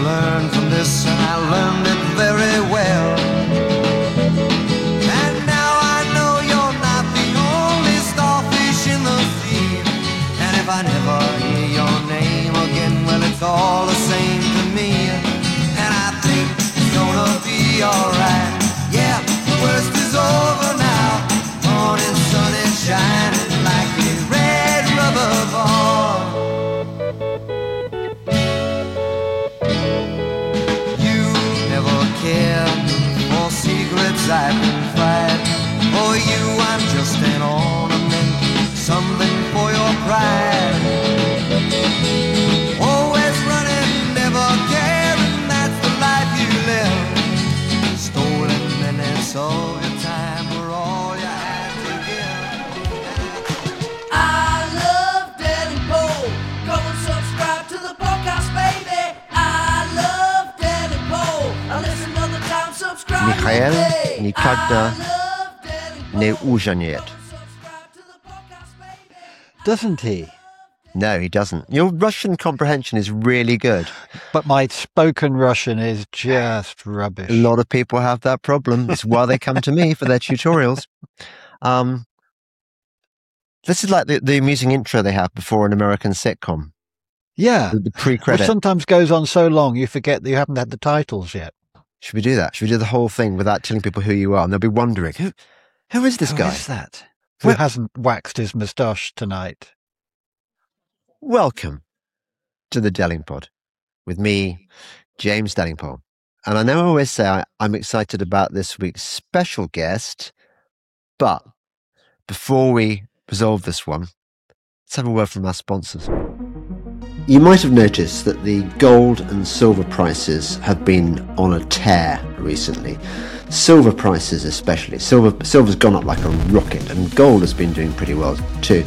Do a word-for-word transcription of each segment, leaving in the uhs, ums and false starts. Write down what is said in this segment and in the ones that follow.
learn from this, and I learned it very well. And now I know you're not the only starfish in the sea. And if I never hear your name again, well, it's all the same to me. And I think it's gonna be alright. Yeah, the worst is over now. Morning sun is shining like a red rubber ball. You never cared for secrets I confide. For you I'm just an ornament, something for your pride. Always running, never caring, that's the life you live. Stolen minutes of your time were all you had to give. I love Deadpool. Go and subscribe to the podcast, baby. I love Deadpool. I listen all the time, subscribe. Michael today. nikada I love Deadpool. nie użaniet. Subscribe to the podcast, baby. Doesn't he? No, he doesn't. Your Russian comprehension is really good. But my spoken Russian is just rubbish. A lot of people have that problem. It's why they come to me for their tutorials. Um, this is like the, the amusing intro they have before an American sitcom. Yeah. The, the Which pre-credit. sometimes goes on so long you forget that you haven't had the titles yet. Should we do that? Should we do the whole thing without telling people who you are? And they'll be wondering, who, who is this Who guy? is that? Who Well- hasn't waxed his moustache tonight? Welcome to the Dellingpod with me, James Dellingpole. And I know I always say I, I'm excited about this week's special guest, but before we resolve this one, let's have a word from our sponsors. You might have noticed that the gold and silver prices have been on a tear recently. Silver prices especially. Silver silver's gone up like a rocket, and gold has been doing pretty well too.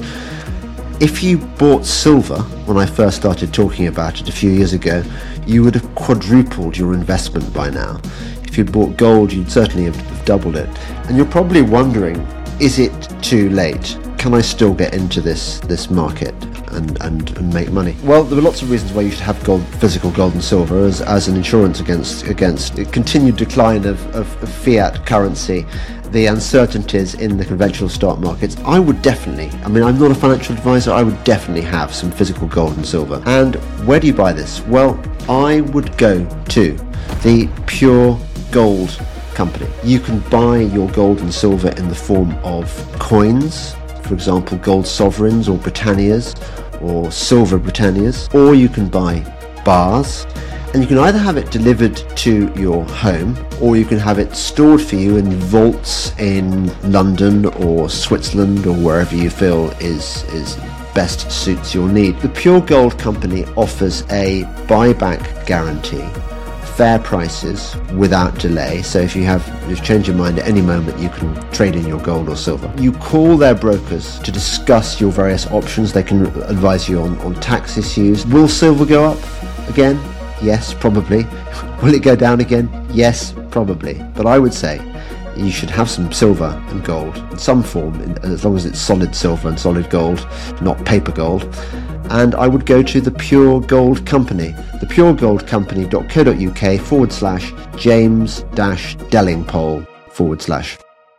If you bought silver when I first started talking about it a few years ago, you would have quadrupled your investment by now. If you'd bought gold, you'd certainly have, have doubled it. And you're probably wondering, is it too late? Can I still get into this this market and, and, and make money? Well, there are lots of reasons why you should have gold, physical gold and silver as, as an insurance against against the continued decline of, of, of fiat currency, the uncertainties in the conventional stock markets. I would definitely, I mean, I'm not a financial advisor, I would definitely have some physical gold and silver. And where do you buy this? Well, I would go to the Pure Gold Company. You can buy your gold and silver in the form of coins, for example, gold sovereigns or Britannias or silver Britannias, or you can buy bars. And you can either have it delivered to your home, or you can have it stored for you in vaults in London or Switzerland or wherever you feel is is best suits your need. The Pure Gold Company offers a buyback guarantee, fair prices without delay. So if you have if you change your mind at any moment, you can trade in your gold or silver. You call their brokers to discuss your various options. They can advise you on, on tax issues. Will silver go up again? Yes, probably. Will it go down again? Yes, probably. But I would say you should have some silver and gold in some form, in, as long as it's solid silver and solid gold, not paper gold. And I would go to the Pure Gold Company, the puregoldcompany.co.uk forward slash James dash Dellingpole forward slash.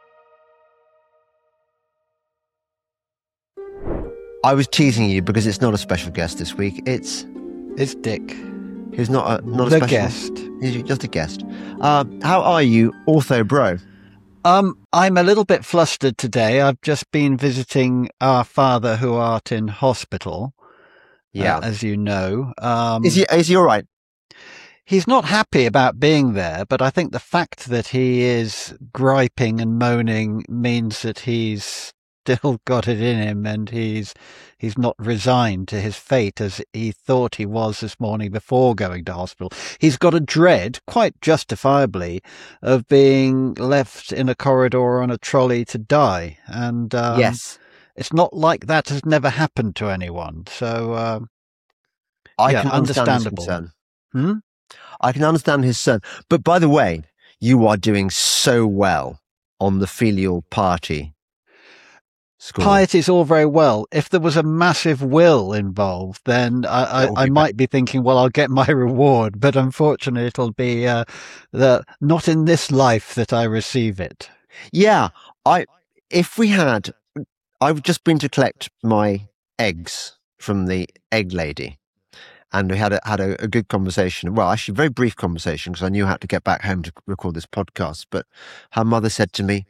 I was teasing you because it's not a special guest this week. It's It's Dick. who's not a not The a special guest. He's just a guest. Uh, how are you, Ortho Bro? Um, I'm a little bit flustered today. I've just been visiting our father who art in hospital. Yeah. uh, as you know. Um, Is he is he all right? He's not happy about being there, but I think the fact that he is griping and moaning means that he's still got it in him, and he's he's not resigned to his fate as he thought he was this morning before going to hospital. He's got a dread, quite justifiably, of being left in a corridor on a trolley to die. And um, Yes. it's not like that has never happened to anyone. So um, I yeah, can understand his understandable. concern. Hmm? I can understand his concern. But by the way, you are doing so well on the filial party score. Piety is all very well. If there was a massive will involved, then I, I, I might be thinking, well, I'll get my reward. But unfortunately, it'll be uh, the not in this life that I receive it. Yeah, I. If we had, I've just been to collect my eggs from the egg lady, and we had a, had a, a good conversation. Well, actually, a very brief conversation because I knew I had to get back home to record this podcast. But her mother said to me,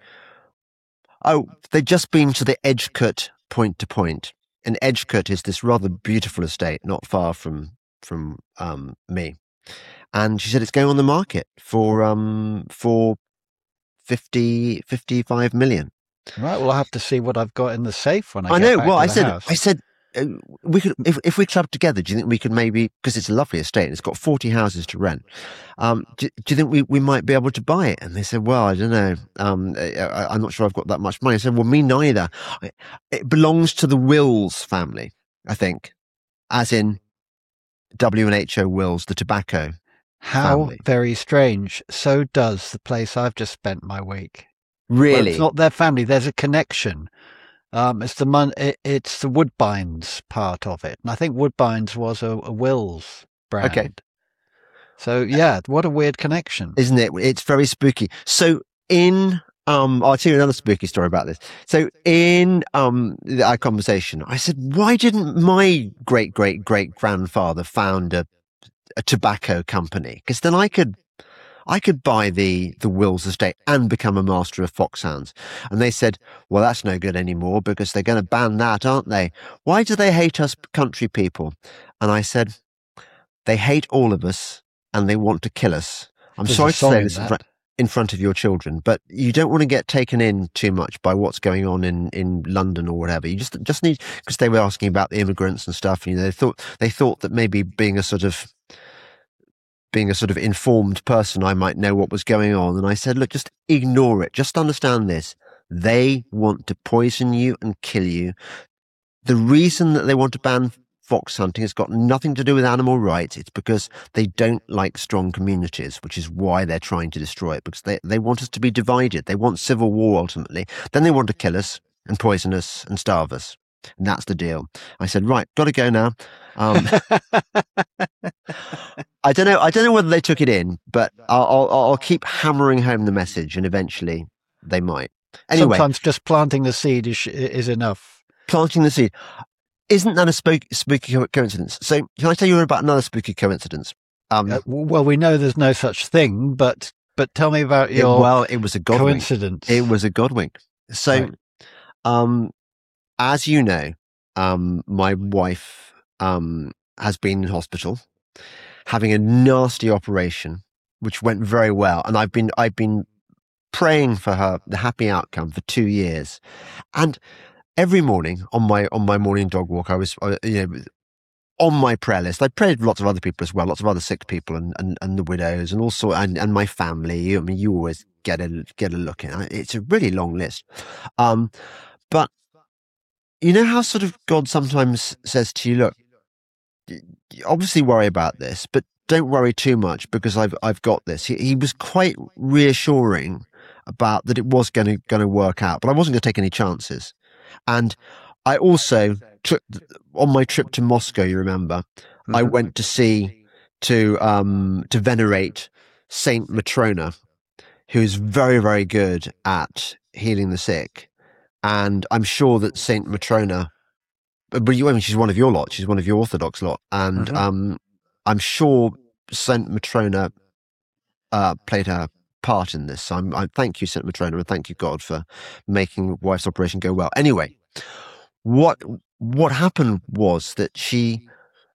"Oh, they'd just been to the Edgecote point to point, and Edgecote is this rather beautiful estate not far from from um, me." And she said it's going on the market for um for fifty, fifty-five million. Right. Well, I'll have to see what I've got in the safe when I, I get know. back Well, to I the said, house. I said, uh, we could if if we clubbed together. Do you think we could maybe, because it's a lovely estate and it's got forty houses to rent? Um, do, do you think we, we might be able to buy it? And they said, well, I don't know. Um, I, I'm not sure I've got that much money. I said, well, me neither. It belongs to the Wills family, I think, as in W and H O Wills, the tobacco. How family. Very strange. So does the place I've just spent my week. Really? Well, it's not their family. There's a connection. Um, it's the mon- it, it's the Woodbines part of it, and I think Woodbines was a, a Wills brand. Okay. So yeah, what a weird connection, Isn't it? It's very spooky. So in um, I'll tell you another spooky story about this. So in um our conversation, I said, why didn't my great great great grandfather found a a tobacco company? Because then I could. I could buy the, the Wills estate and become a master of foxhounds. And they said, well, that's no good anymore because they're going to ban that, aren't they? Why do they hate us country people? And I said, they hate all of us and they want to kill us. I'm There's sorry a to song say in this in that. front, in front of your children, but you don't want to get taken in too much by what's going on in, in London or whatever. You just just need, because they were asking about the immigrants and stuff. You know, they thought they thought that maybe being a sort of being a sort of informed person, I might know what was going on. And I said, look, just ignore it. Just understand this. They want to poison you and kill you. The reason that they want to ban fox hunting has got nothing to do with animal rights. It's because they don't like strong communities, which is why they're trying to destroy it, because they, they want us to be divided. They want civil war ultimately. Then they want to kill us and poison us and starve us. And that's the deal. I said, right, got to go now. Um, I don't know. I don't know whether they took it in, but I'll, I'll, I'll keep hammering home the message, and eventually they might. Anyway, Sometimes just planting the seed is is enough. planting the seed. Isn't that a spooky, spooky co- coincidence? So, can I tell you about another spooky coincidence? Um, Uh, well, we know there's no such thing, but but tell me about it- your well, it was a god wink. coincidence. It was a god wink. So, Right. um, as you know, um, my wife um has been in hospital, having a nasty operation, which went very well, and I've been I've been praying for her the happy outcome for two years, and every morning on my on my morning dog walk, I was uh, you know on my prayer list. I prayed for lots of other people as well, lots of other sick people and and, and the widows and also and, and my family. I mean, you always get a get a look in. It's a really long list, um, but you know how sort of God sometimes says to you, look, obviously worry about this, but don't worry too much because I've I've got this. He, he was quite reassuring about that it was going to going to work out, but I wasn't going to take any chances. And I also took on my trip to Moscow. You remember, I Mhm. went to see to um to venerate Saint Matrona, who's very very good at healing the sick, and I'm sure that Saint Matrona. But you, I mean, she's one of your lot. She's one of your Orthodox lot, and Mhm. um, I'm sure Saint Matrona uh, played her part in this. So I'm, I thank you, Saint Matrona, and thank you, God, for making wife's operation go well. Anyway, what what happened was that she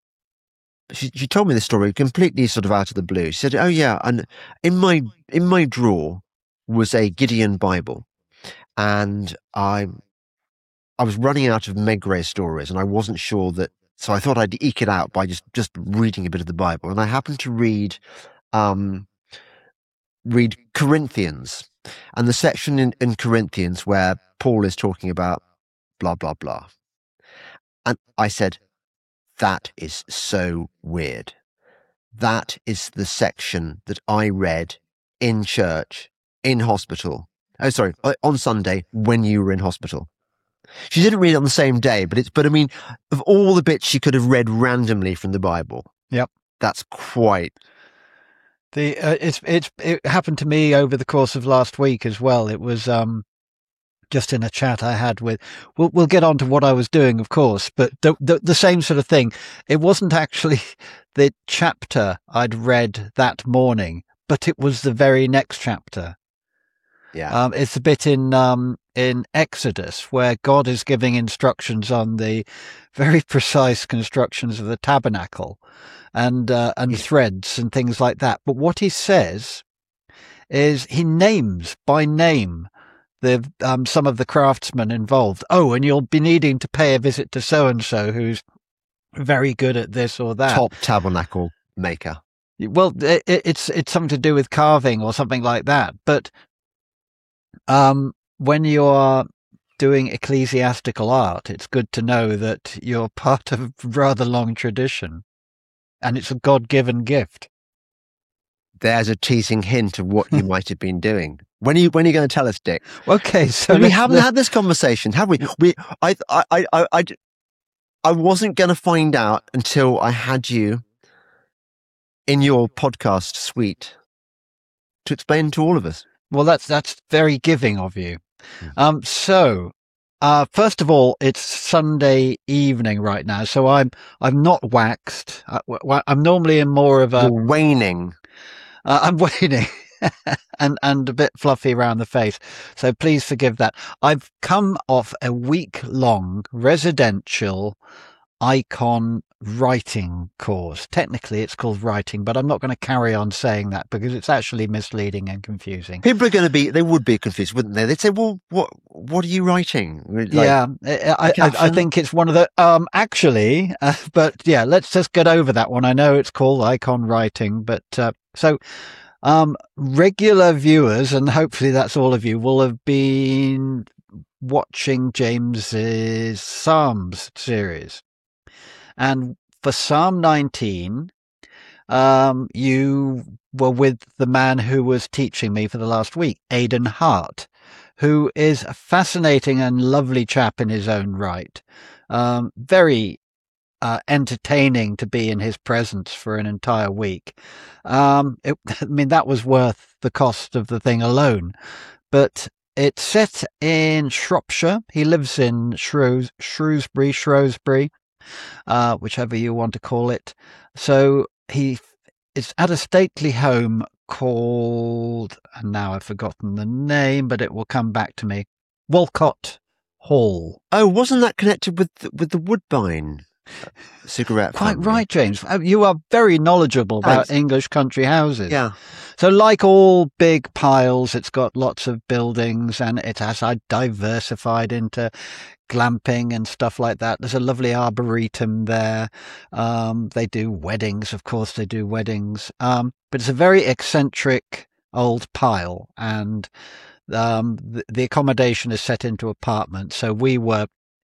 she she told me this story completely sort of out of the blue. She said, "Oh yeah, and in my in my drawer was a Gideon Bible, and I." I was running out of Maigret stories and I wasn't sure that, so I thought I'd eke it out by just, just reading a bit of the Bible. And I happened to read, um, read Corinthians and the section in, in Corinthians where Paul is talking about blah, blah, blah. And I said, that is so weird. That is the section that I read in church, in hospital. Oh, sorry, on Sunday when you were in hospital. She didn't read it on the same day, but it's, but I mean, of all the bits she could have read randomly from the Bible. Yep. That's quite. The, uh, it's, it's, it happened to me over the course of last week as well. It was, um, just in a chat I had with, we'll, we'll get on to what I was doing, of course, but the, the, the same sort of thing. It wasn't actually the chapter I'd read that morning, but it was the very next chapter. Yeah. Um, it's a bit in, um, in Exodus where God is giving instructions on the very precise constructions of the tabernacle and, uh, and threads and things like that. But what he says is he names by name the um, some of the craftsmen involved. Oh, and you'll be needing to pay a visit to so-and-so who's very good at this or that. Top tabernacle maker. Well, it, it's it's something to do with carving or something like that. But um, when you're doing ecclesiastical art, it's good to know that you're part of a rather long tradition, and it's a God-given gift. There's a teasing hint of what you might have been doing. When are you, when are you going to tell us, Dick? Okay, so we haven't had this conversation, have we? We, I, I, I, I, I wasn't going to find out until I had you in your podcast suite to explain to all of us. Well, that's that's very giving of you. Um, so, uh, first of all, it's Sunday evening right now, so I'm I'm not waxed. I, I'm normally in more of a You're waning. Uh, I'm waning. and and a bit fluffy around the face. So please forgive that. I've come off a week-long residential icon writing course. Technically, it's called writing, but I'm not going to carry on saying that because it's actually misleading and confusing. People are going to be, they would be confused, wouldn't they? They'd say, well, what what are you writing? Like, yeah, I, I, I think it's one of the, um, actually, uh, but yeah, let's just get over that one. I know it's called icon writing, but uh, so... Um, regular viewers, and hopefully that's all of you, will have been watching James's Psalms series. And for Psalm nineteen, um, you were with the man who was teaching me for the last week, Aidan Hart, who is a fascinating and lovely chap in his own right. Um, very Uh, entertaining to be in his presence for an entire week. Um, it, I mean, that was worth the cost of the thing alone. But it's set in Shropshire. He lives in Shrews, Shrewsbury, Shrewsbury, uh, whichever you want to call it. So he is at a stately home called, and now I've forgotten the name, but it will come back to me, Walcott Hall. Oh, wasn't that connected with the, with the Woodbine cigarette? Quite family? right, James. You are very knowledgeable about Thanks. English country houses. Yeah. So like all big piles, it's got lots of buildings and it has diversified into glamping and stuff like that. There's a lovely arboretum there. Um, they do weddings. Of course, they do weddings. Um, but it's a very eccentric old pile, and um, the, the accommodation is set into apartments. So we were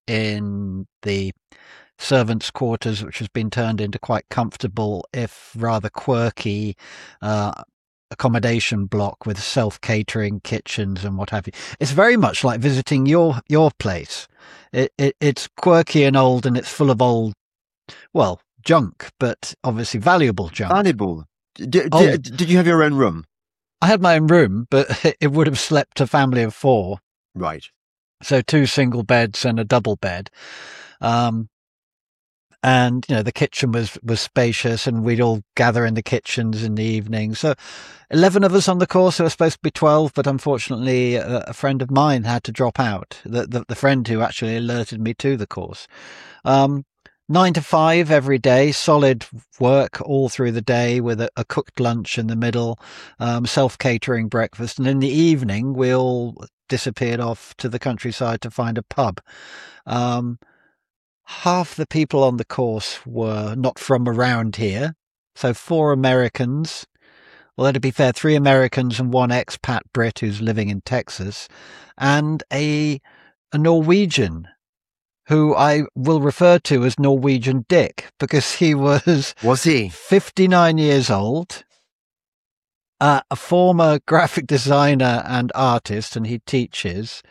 in the servants' quarters, which has been turned into quite comfortable, if rather quirky, uh, accommodation block with self-catering kitchens and what have you. It's very much like visiting your your place. It, it it's quirky and old, and it's full of old, well, junk, but obviously valuable junk. Valuable. Did, Oh. did, did you have your own room? I had my own room, but it would have slept a family of four. Right. So two single beds and a double bed. Um, and, you know, the kitchen was, was spacious, and we'd all gather in the kitchens in the evening. So eleven of us on the course. There were supposed to be twelve, but unfortunately a, a friend of mine had to drop out, the, the, the friend who actually alerted me to the course. Um, nine to five every day, solid work all through the day with a, a cooked lunch in the middle, um, self-catering breakfast. And in the evening, we all disappeared off to the countryside to find a pub. Um, half the people on the course were not from around here. So four Americans, well, to be fair, three Americans and one expat Brit who's living in Texas, and a, a Norwegian who I will refer to as Norwegian Dick, because he was Was he? fifty-nine years old, uh, a former graphic designer and artist, and he teaches,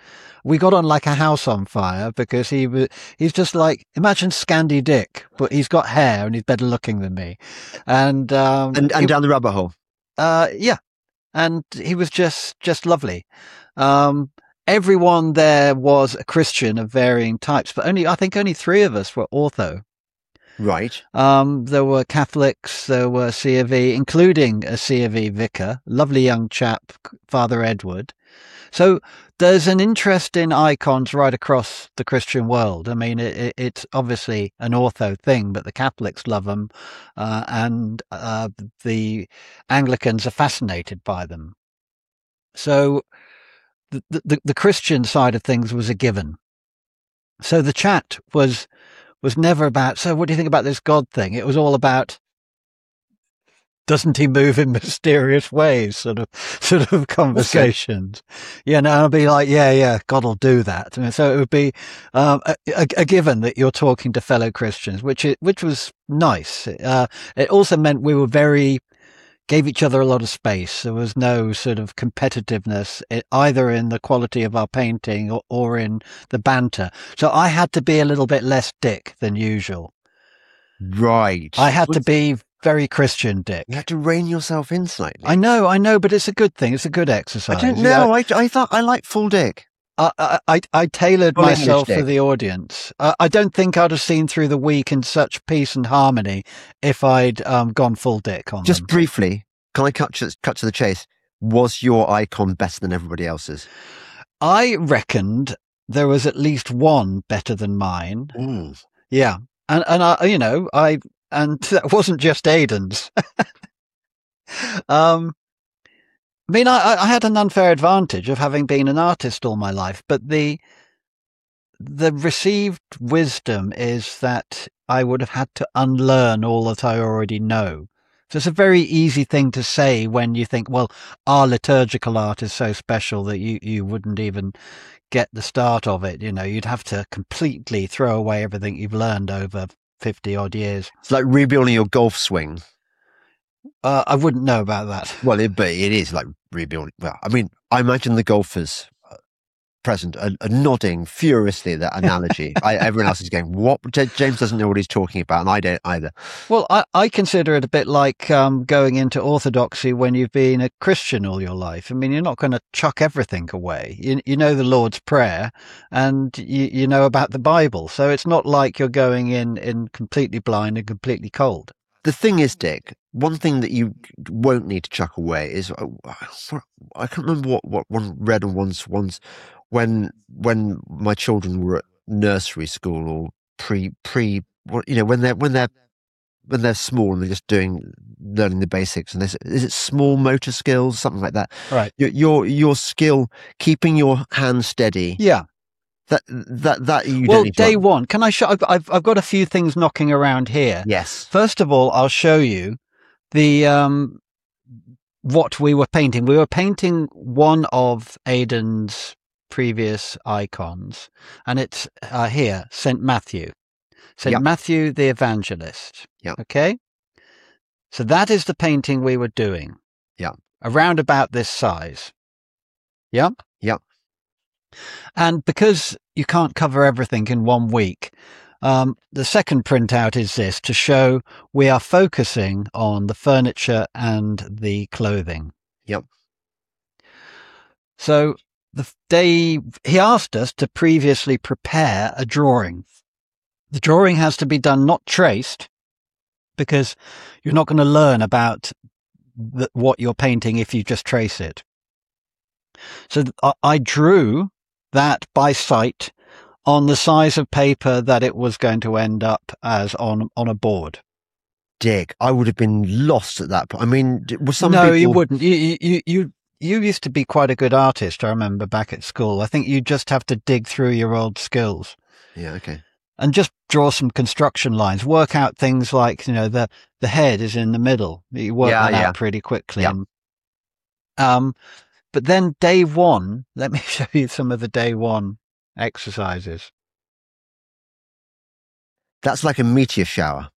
we got on like a house on fire because he was, he's just like, imagine Scandi Dick, but he's got hair and he's better looking than me. And, um, And, and he- down the rabbit hole. uh, yeah. And he was just, just lovely. Um, everyone there was a Christian of varying types, but only, I think only three of us were ortho. Right. Um, there were Catholics, there were C of E, including a C of E vicar, lovely young chap, Father Edward. So there's an interest in icons right across the Christian world. I mean, it, it, it's obviously an ortho thing, but the Catholics love them, uh, and uh, the Anglicans are fascinated by them. So the, the, the Christian side of things was a given. So the chat was was never about, so what do you think about this God thing? It was all about, doesn't he move in mysterious ways, sort of sort of conversations. Yeah, no, I'll be like, yeah, yeah, God will do that. And so it would be um, a, a, a given that you're talking to fellow Christians, which it, which was nice. Uh, it also meant we were very, gave each other a lot of space. There was no sort of competitiveness either in the quality of our painting or, or in the banter. So I had to be a little bit less Dick than usual. Right. I had to Was- be very Christian Dick. You had to rein yourself in slightly. I know, I know, but it's a good thing. It's a good exercise. I don't know. I, I thought I like full dick. I, I, I, I tailored Full English myself for Dick. the audience. Uh, I don't think I'd have seen through the week in such peace and harmony if I'd um, gone full Dick on Just them. briefly, can I cut to, cut to the chase? Was your icon better than everybody else's? I reckoned there was at least one better than mine. Mm. Yeah. And, and I, you know, I, and that wasn't just Aidan's. um, I mean, I, I had an unfair advantage of having been an artist all my life, but the, the received wisdom is that I would have had to unlearn all that I already know. So it's a very easy thing to say when you think, well, our liturgical art is so special that you, you wouldn't even get the start of it. You know, you'd have to completely throw away everything you've learned over fifty odd years. It's like rebuilding your golf swing. Uh, I wouldn't know about that. Well, it, but it is like rebuilding. Well, I mean, I imagine the golfers uh, present are, are nodding furiously at that analogy. I, everyone else is going, what? J- James doesn't know what he's talking about, and I don't either. Well, I, I consider it a bit like um, going into orthodoxy when you've been a Christian all your life. I mean, you're not going to chuck everything away. You, you know the Lord's Prayer and you, you know about the Bible. So it's not like you're going in, in completely blind and completely cold. The thing is, Dick, one thing that you won't need to chuck away is uh, I can't remember what, what one read on once once when when my children were at nursery school or pre pre what you know when they're when they're when they're small and they're just doing learning the basics and this is it small motor skills, something like that. Right. Your your, your skill keeping your hand steady. Yeah. That that that you Well, don't need to- day one, can I show? I've, I've I've got a few things knocking around here. Yes. First of all, I'll show you the um, what we were painting. We were painting one of Aidan's previous icons, and it's uh, here, Saint Matthew. Saint Yep. Matthew the Evangelist. Yep. Okay? So that is the painting we were doing. Yep. Around about this size. Yeah? Yep. And because you can't cover everything in one week, um, the second printout is this to show we are focusing on the furniture and the clothing. Yep. So the day he asked us to previously prepare a drawing. The drawing has to be done not traced, because you're not going to learn about the, what you're painting if you just trace it. So th- I, I drew that by sight on the size of paper that it was going to end up as on on a board. Dick, I would have been lost at that point. I mean, d- was some no, people... you wouldn't. You, you you you you used to be quite a good artist. I remember back at school. I think you just have to dig through your old skills Yeah, okay. and just draw some construction lines. Work out things like, you know, the the head is in the middle. You work Yeah, that yeah. out pretty quickly. Yeah. And, um, but then day one, let me show you some of the day one exercises. That's like a meteor shower.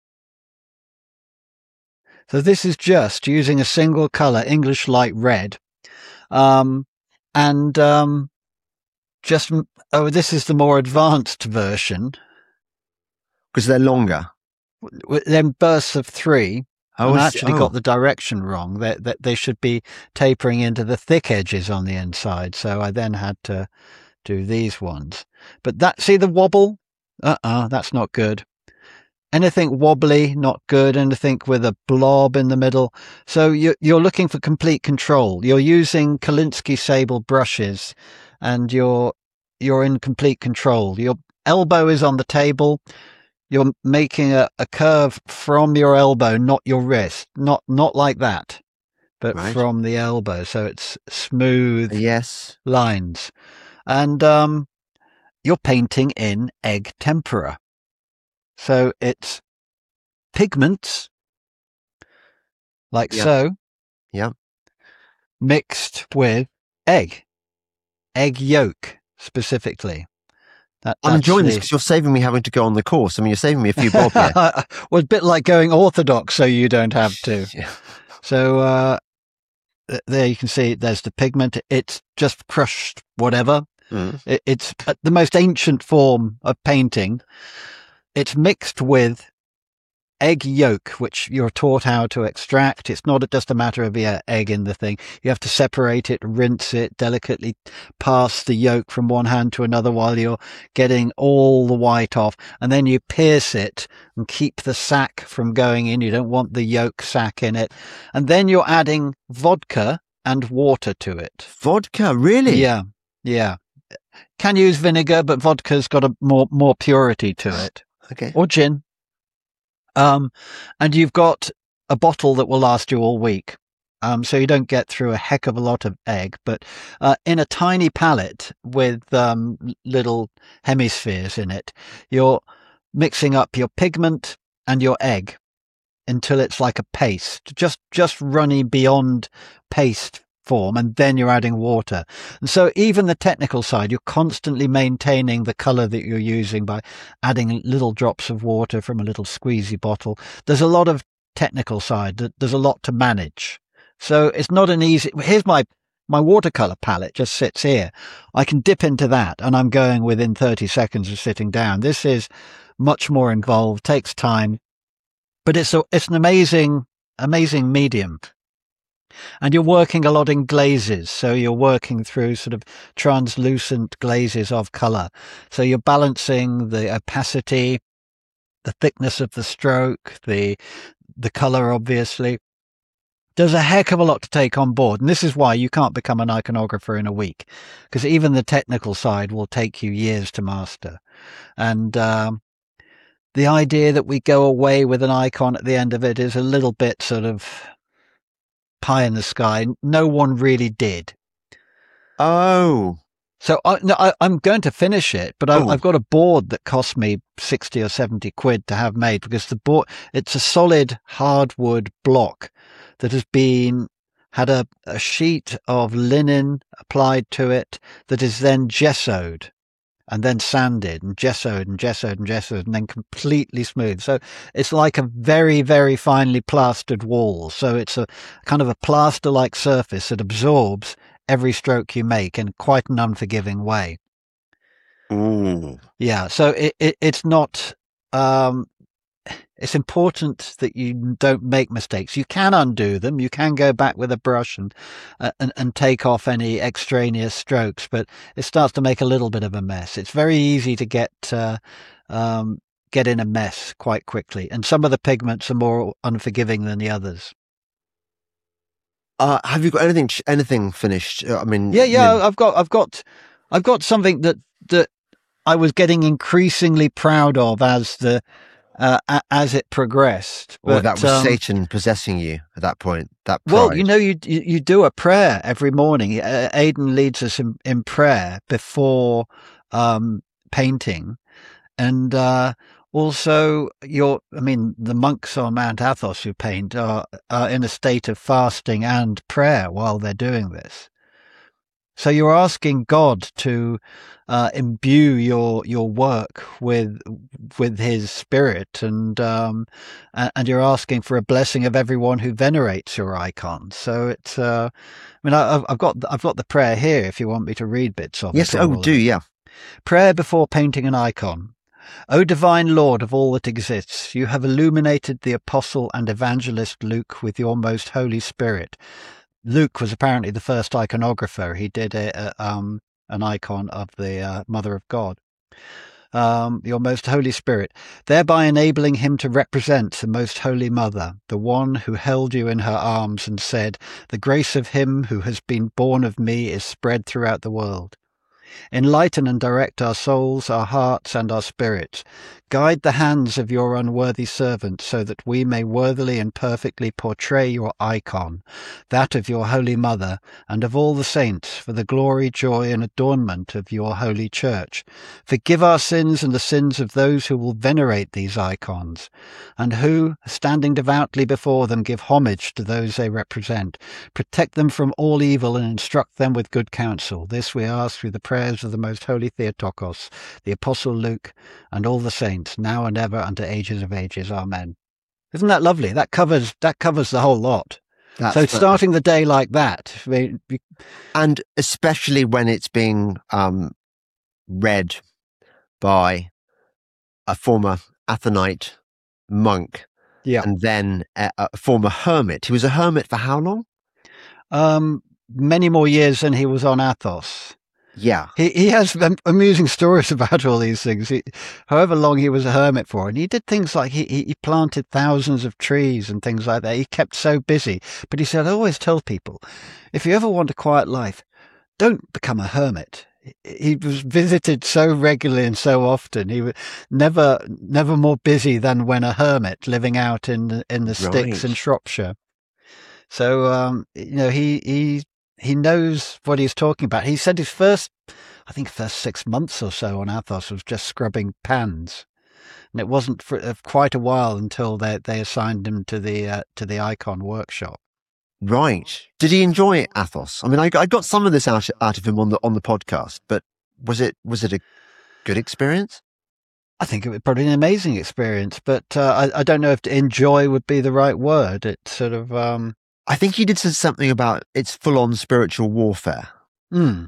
So this is just using a single color, English light red. Um, and um, just, oh, this is the more advanced version. Because they're longer. W- Then bursts of three. Oh, I I see. actually Oh. got the direction wrong. That they, they should be tapering into the thick edges on the inside. So I then had to do these ones. But that, see the wobble? Uh-uh, that's not good. Anything wobbly, not good. Anything with a blob in the middle. So you're, you're looking for complete control. You're using Kolinsky Sable brushes, and you're you're in complete control. Your elbow is on the table. You're making a, a curve from your elbow, not your wrist. Not not like that, but Right. from the elbow. So it's smooth Yes. lines. And um, you're painting in egg tempera. So it's pigments, like Yeah. so, Yeah. mixed with egg, egg yolk specifically. That, I'm that's enjoying this the- because you're saving me having to go on the course. I mean, you're saving me a few bob here. well, a bit like going orthodox, so you don't have to. Yeah. So uh, th- there you can see there's the pigment. It's just crushed whatever. Mm. It, it's uh, the most ancient form of painting. It's mixed with egg yolk, which you're taught how to extract. It's not just a matter of yeah, egg in the thing. You have to separate it, rinse it, delicately pass the yolk from one hand to another while you're getting all the white off. And then you pierce it and keep the sac from going in. You don't want the yolk sac in it. And then you're adding vodka and water to it. Vodka, really? Yeah, yeah. Can use vinegar, but vodka's got a more more purity to it. Okay. Or gin. Um, and you've got a bottle that will last you all week. Um, so you don't get through a heck of a lot of egg, but uh, in a tiny palette with um, little hemispheres in it, you're mixing up your pigment and your egg until it's like a paste, just just runny beyond paste form, and then you're adding water. And so even the technical side, you're constantly maintaining the color that you're using by adding little drops of water from a little squeezy bottle. There's a lot of technical side. There's a lot to manage. So it's not an easy, here's my, my watercolor palette just sits here. I can dip into that and I'm going within thirty seconds of sitting down. This is much more involved, takes time, but it's a, it's an amazing, amazing medium. And you're working a lot in glazes. So you're working through sort of translucent glazes of color. So you're balancing the opacity, the thickness of the stroke, the, the color, obviously. There's a heck of a lot to take on board. And this is why you can't become an iconographer in a week, because even the technical side will take you years to master. And, um, the idea that we go away with an icon at the end of it is a little bit sort of pie in the sky. No one really did. Oh. So I, no, I, I'm going to finish it, but I, Oh. I've got a board that cost me sixty or seventy quid to have made, because the board, it's a solid hardwood block that has been, had a, a sheet of linen applied to it that is then gessoed and then sanded and gessoed and gessoed and gessoed and then completely smooth. So it's like a very, very finely plastered wall. So it's a kind of a plaster-like surface that absorbs every stroke you make in quite an unforgiving way. Ooh. Yeah. So it, it it's not, um, it's important that you don't make mistakes. You can undo them. You can go back with a brush and, uh, and, and take off any extraneous strokes, but it starts to make a little bit of a mess. It's very easy to get, uh, um, get in a mess quite quickly. And some of the pigments are more unforgiving than the others. Uh, have you got anything, anything finished? Uh, I mean, Yeah. you Yeah. know, I've got, I've got, I've got something that, that I was getting increasingly proud of as the, Uh, a- as it progressed. or But, that was um, Satan possessing you at that point. That pride. well, you know, you, you you do a prayer every morning. Uh, Aidan leads us in, in prayer before um, painting, and uh, also you're. I mean, the monks on Mount Athos who paint are, are in a state of fasting and prayer while they're doing this. So you're asking God to uh, imbue your your work with with His Spirit, and um, a- and you're asking for a blessing of everyone who venerates your icon. So it's, uh, I mean, I, I've I've got I've got the prayer here. If you want me to read bits of Yes. it. Oh, or- do yeah. Prayer before painting an icon. O divine Lord of all that exists, you have illuminated the apostle and evangelist Luke with your most holy Spirit. Luke was apparently the first iconographer. He did a, a, um, an icon of the uh, Mother of God. Um, your most holy Spirit, thereby enabling him to represent the most holy Mother, the one who held you in her arms and said, "The grace of him who has been born of me is spread throughout the world." Enlighten and direct our souls, our hearts, and our spirits. Guide the hands of your unworthy servant so that we may worthily and perfectly portray your icon, that of your Holy Mother, and of all the saints, for the glory, joy, and adornment of your Holy Church. Forgive our sins and the sins of those who will venerate these icons, and who, standing devoutly before them, give homage to those they represent. Protect them from all evil and instruct them with good counsel. This we ask through the prayers of the most holy Theotokos, the Apostle Luke, and all the saints, now and ever, unto ages of ages. Amen. Isn't that lovely? That covers that covers the whole lot. That's so fa- starting the day like that, I mean, you- and especially when it's being um, read by a former Athonite monk, yeah, and then a, a former hermit. He was a hermit for how long? um, many more years than he was on Athos. Yeah. He he has am- amusing stories about all these things. He, however long he was a hermit for, and he did things like he, he he planted thousands of trees and things like that. He kept so busy. But he said, "I always tell people, if you ever want a quiet life, don't become a hermit." He was visited so regularly and so often. He was never never more busy than when a hermit living out in the, in the sticks Right. in Shropshire. So um, you know he he. He knows what he's talking about. He said his first, I think, first six months or so on Athos was just scrubbing pans, and it wasn't for uh, quite a while until they they assigned him to the uh, to the Icon workshop. Right. Did he enjoy Athos? I mean, I, I got some of this out out of him on the on the podcast, but was it was it a good experience? I think it was probably an amazing experience, but uh, I, I don't know if to enjoy would be the right word. It's sort of. Um, I think he did say something about it's full on spiritual warfare. mm.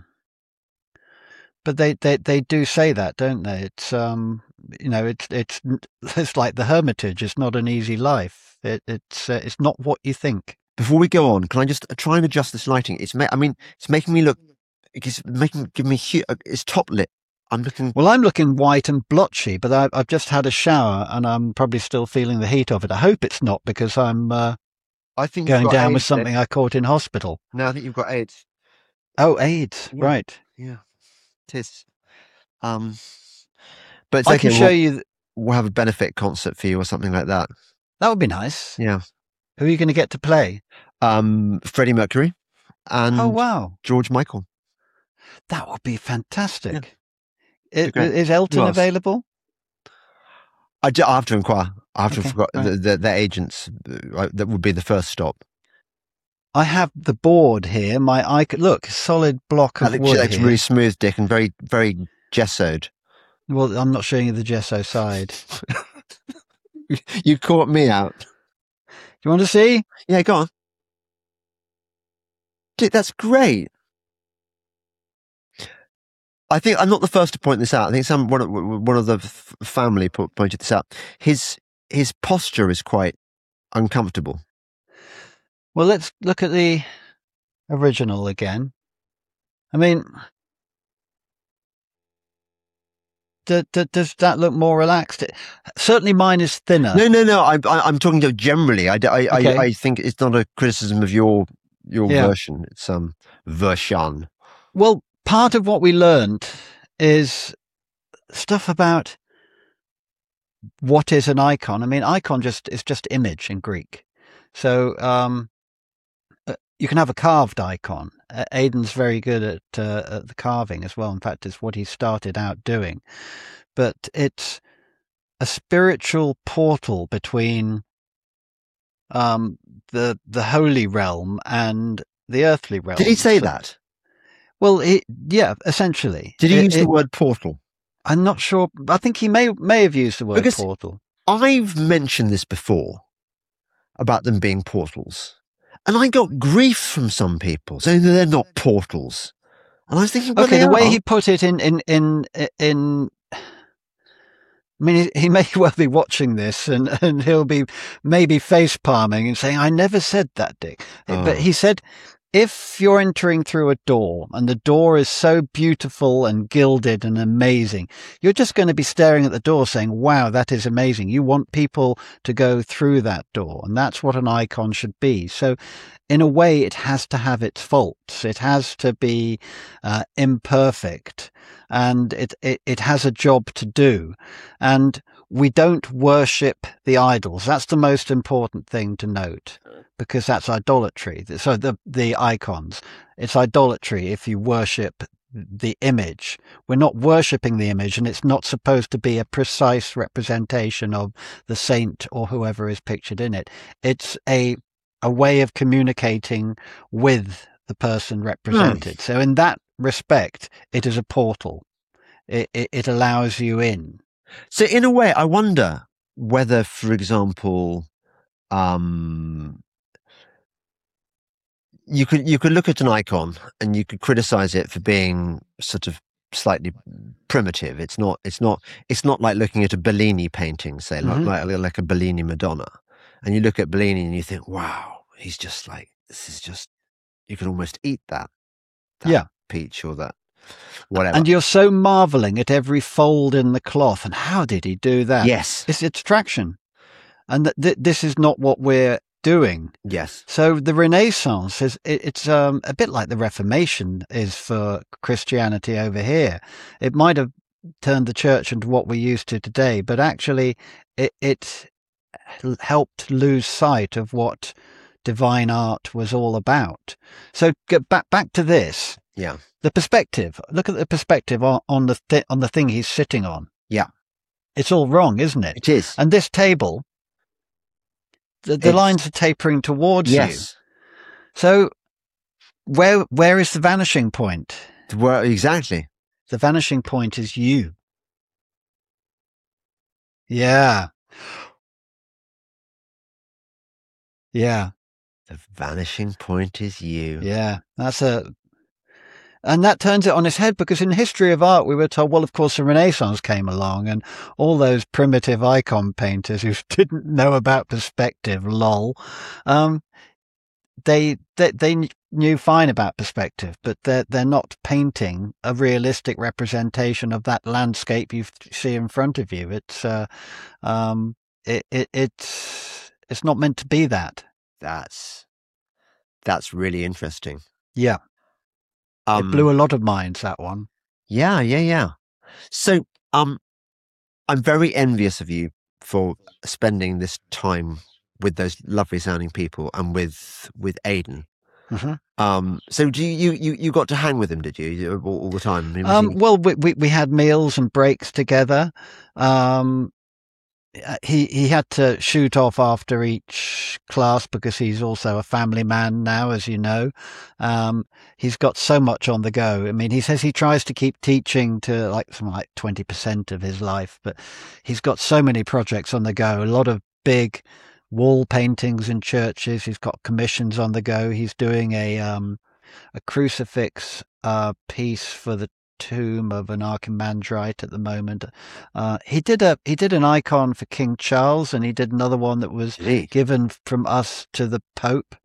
But they, they, they do say that, don't they? It's um you know it's it's it's like the hermitage. It's not an easy life. It, it's uh, it's not what you think. Before we go on, can I just try and adjust this lighting? It's ma- I mean, it's making me look. It's making give me hu- it's top lit. I'm looking. Well, I'm looking white and blotchy, but I, I've just had a shower and I'm probably still feeling the heat of it. I hope it's not because I'm uh, I think you've going got down AIDS with something there. I caught in hospital. No, I think you've got AIDS. Oh, AIDS, Yeah. right. Yeah, it is. Um, but it's I okay. can show we'll, you. Th- we'll have a benefit concert for you or something like that. that would be nice. Yeah. Who are you going to get to play? Um, Freddie Mercury and Oh, wow. George Michael. That would be fantastic. Yeah. I- Okay. Is Elton Who else? available? I, do, I have to inquire. I have to Okay, forgot right. the, the, their agents. Uh, that would be the first stop. I have the board here. My icon. Look, solid block of That wood looks here. really smooth, Dick, and very, very gessoed. Well, I'm not showing you the gesso side. You caught me out. Do you want to see? Yeah, go on. Dick, that's great. I think I'm not the first to point this out. I think some one of, one of the f- family po- pointed this out. His his posture is quite uncomfortable. Well, let's look at the original again. I mean, do, do, does that look more relaxed? It, certainly mine is thinner. No, no, no. I, I, I'm talking to generally. I, I, Okay. I, I think it's not a criticism of your your Yeah. version. It's um version. Well, part of what we learned is stuff about what is an icon. I mean, icon just is just image in Greek. So um, uh, you can have a carved icon. Uh, Aidan's very good at, uh, at the carving as well. In fact, it's what he started out doing. But it's a spiritual portal between um, the the holy realm and the earthly realm. Did he say So- that? Well, it, yeah, essentially. Did he It- use it- the word portal? I'm not sure. I think he may may have used the word Because- portal. I've mentioned this before about them being portals, and I got grief from some people saying that they're not portals. And I was thinking, well, Okay, they the way are. he put it in in in in. I mean, he he may well be watching this, and, and he'll be maybe face palming and saying, "I never said that, Dick." Oh. But he said, if you're entering through a door and the door is so beautiful and gilded and amazing, you're just going to be staring at the door saying, wow, that is amazing. You want people to go through that door. And that's what an icon should be. So in a way, it has to have its faults. It has to be uh, imperfect, and it, it, it has a job to do. And we don't worship the idols. That's the most important thing to note, because that's idolatry. So the, the icons, it's idolatry if you worship the image. We're not worshipping the image, and it's not supposed to be a precise representation of the saint or whoever is pictured in it. It's a a way of communicating with the person represented. So in that respect, it is a portal. It, it, it allows you in. So in a way, I wonder whether, for example, um, you could you could look at an icon and you could criticize it for being sort of slightly primitive. It's not. It's not. It's not like looking at a Bellini painting, say, Mhm. like, like like a Bellini Madonna, and you look at Bellini and you think, wow, he's just like, this is just, you can almost eat that, that Yeah. peach or that whatever. And you're so marveling at every fold in the cloth. And how did he do that? yes, It's abstraction. And th- th- this is not what we're doing. yes, So the Renaissance is it, it's um, a bit like the Reformation is for Christianity over here. It might have turned the church into what we're used to today, but actually it, it helped lose sight of what divine art was all about. So get back back to this. yeah, The perspective. Look at the perspective on, on the th- on the thing he's sitting on. Yeah. It's all wrong, isn't it? it is. And this table, the, the It's- lines are tapering towards you. Yes, So where where is the vanishing point? well, exactly. The vanishing point is you. Yeah. Yeah. The vanishing point is you. Yeah. That's a and that turns it on its head, because in the history of art we were told, well, of course the Renaissance came along and all those primitive icon painters who didn't know about perspective, lol, um, they, they they knew fine about perspective, but they're they're not painting a realistic representation of that landscape you see in front of you. It's uh, um, it, it it's it's not meant to be that. That's that's really interesting. Yeah, Um, it blew a lot of minds, that one. Yeah, yeah, yeah. So, um, I'm very envious of you for spending this time with those lovely sounding people and with with Aidan. Mhm. Um, so do you you you got to hang with him? Did you You- all, all the time? Was Um, he- well, we, we we had meals and breaks together. Um, uh, he he had to shoot off after each class because he's also a family man now, as you know. Um, he's got so much on the go. I mean, he says he tries to keep teaching to like something like twenty percent of his life, but he's got so many projects on the go. A lot of big wall paintings in churches. He's got commissions on the go. He's doing a um, a crucifix uh, piece for the tomb of an archimandrite at the moment. Uh, he did a he did an icon for King Charles, and he did another one that was Gee. given from us to the Pope.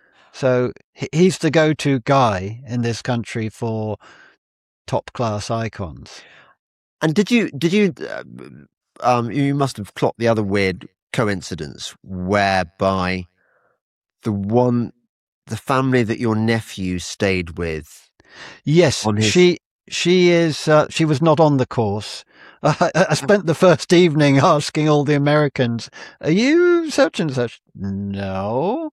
So he- he's the go-to guy in this country for top-class icons. And did you did you uh, um you must have clocked the other weird coincidence whereby the one the family that your nephew stayed with. Yes, On his- she she is. Uh, she was not on the course. Uh, I, I spent the first evening asking all the Americans, "Are you such and such?" No.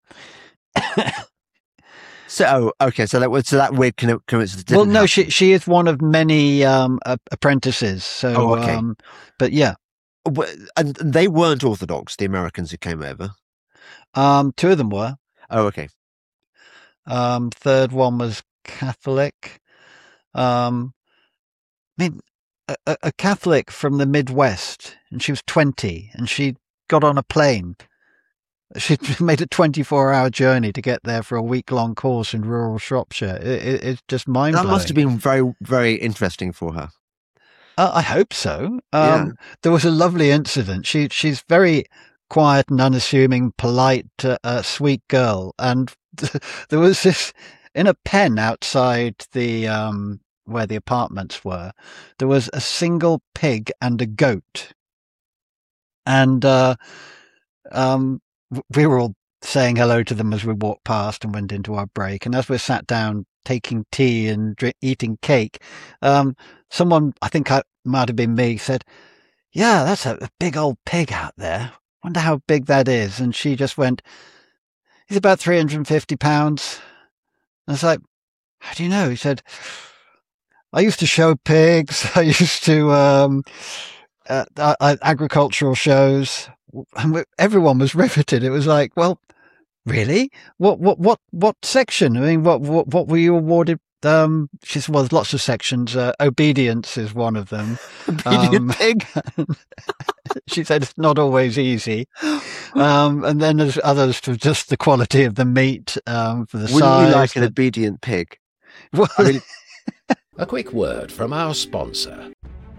So oh, okay, so that was so that weird co- coincidence. Well, didn't no, happen. she she is one of many um, a- apprentices. So, Oh, okay. um, but yeah, Well, and and they weren't Orthodox, the Americans who came over. um, two of them were. Oh, okay. Um, third one was Catholic. Um, I mean, a, a Catholic from the Midwest, and she was twenty, and she got on a plane. She made a twenty-four hour journey to get there for a week long course in rural Shropshire. It, it, it's just mind blowing. That must have been very, very interesting for her. Uh, I hope so. Um, Yeah. There was a lovely incident. She she's very quiet and unassuming, polite, uh, uh, sweet girl. And there was this in a pen outside the um, where the apartments were. There was a single pig and a goat, and uh, um, we were all saying hello to them as we walked past and went into our break. And as we sat down taking tea and drink, eating cake, um, someone, I think I might have been me, said, "Yeah, that's a, a big old pig out there. Wonder how big that is." And she just went, "He's about three hundred fifty pounds. And I was like, "How do you know?" He said, "I used to show pigs. I used to um, uh, uh, agricultural shows." And everyone was riveted. It was like, well, really? What, what, what, what section? I mean, what, what, what were you awarded? Um, she said, well, there's lots of sections. Uh, obedience is one of them. Obedient Um, pig. She said it's not always easy. Um, and then there's others for just the quality of the meat, um, for the Wouldn't size. you like an the- obedient pig? Well, I mean, A quick word from our sponsor.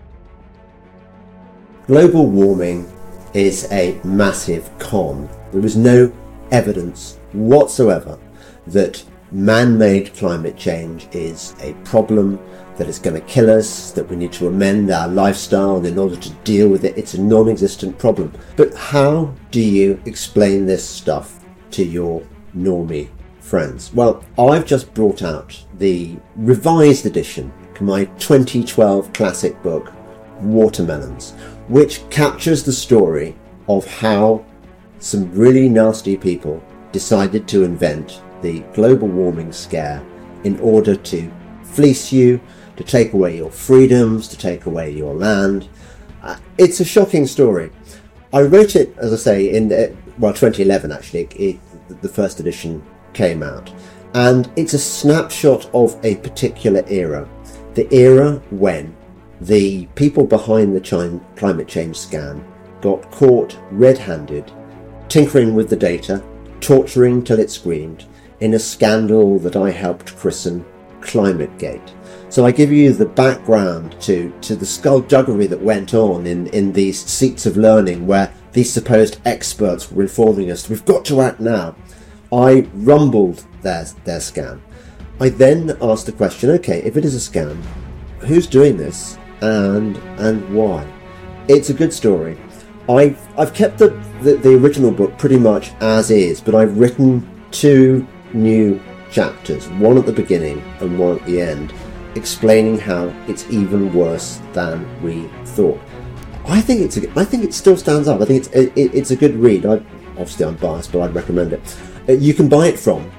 Global warming is a massive con. There is no evidence whatsoever that man-made climate change is a problem, that it's going to kill us, that we need to amend our lifestyle in order to deal with it. It's a non-existent problem. But how do you explain this stuff to your normie friends? Well, I've just brought out the revised edition to my twenty twelve classic book, Watermelons, which captures the story of how some really nasty people decided to invent the global warming scare in order to fleece you, to take away your freedoms, to take away your land. Uh, it's a shocking story. I wrote it, as I say, in the, well, twenty eleven actually, it, the first edition came out. And it's a snapshot of a particular era. The era when the people behind the China climate change scam got caught red-handed, tinkering with the data, torturing till it screamed, in a scandal that I helped christen ClimateGate. So I give you the background to, to the skullduggery that went on in, in these seats of learning where these supposed experts were informing us, we've got to act now. I rumbled their, their scam. I then asked the question, okay, if it is a scam, who's doing this and and why? It's a good story. I've, I've kept the, the, the original book pretty much as is, but I've written two new chapters, one at the beginning and one at the end, explaining how it's even worse than we thought. I think it's a, I think it still stands up. I think it's it, it's a good read. I, obviously I'm biased, but I'd recommend it. Uh, you can buy it from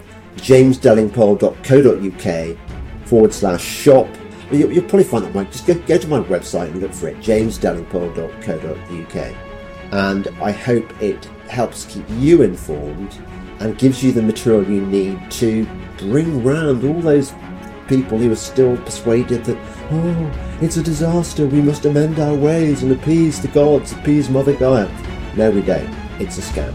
jamesdellingpole.co.uk forward slash shop. You, you'll probably find that. Just go, go to my website and look for it, jamesdellingpole.co.uk. And I hope it helps keep you informed and gives you the material you need to bring round all those people who are still persuaded that, oh, it's a disaster, we must amend our ways and appease the gods, appease Mother Gaia. No, we don't. It's a scam.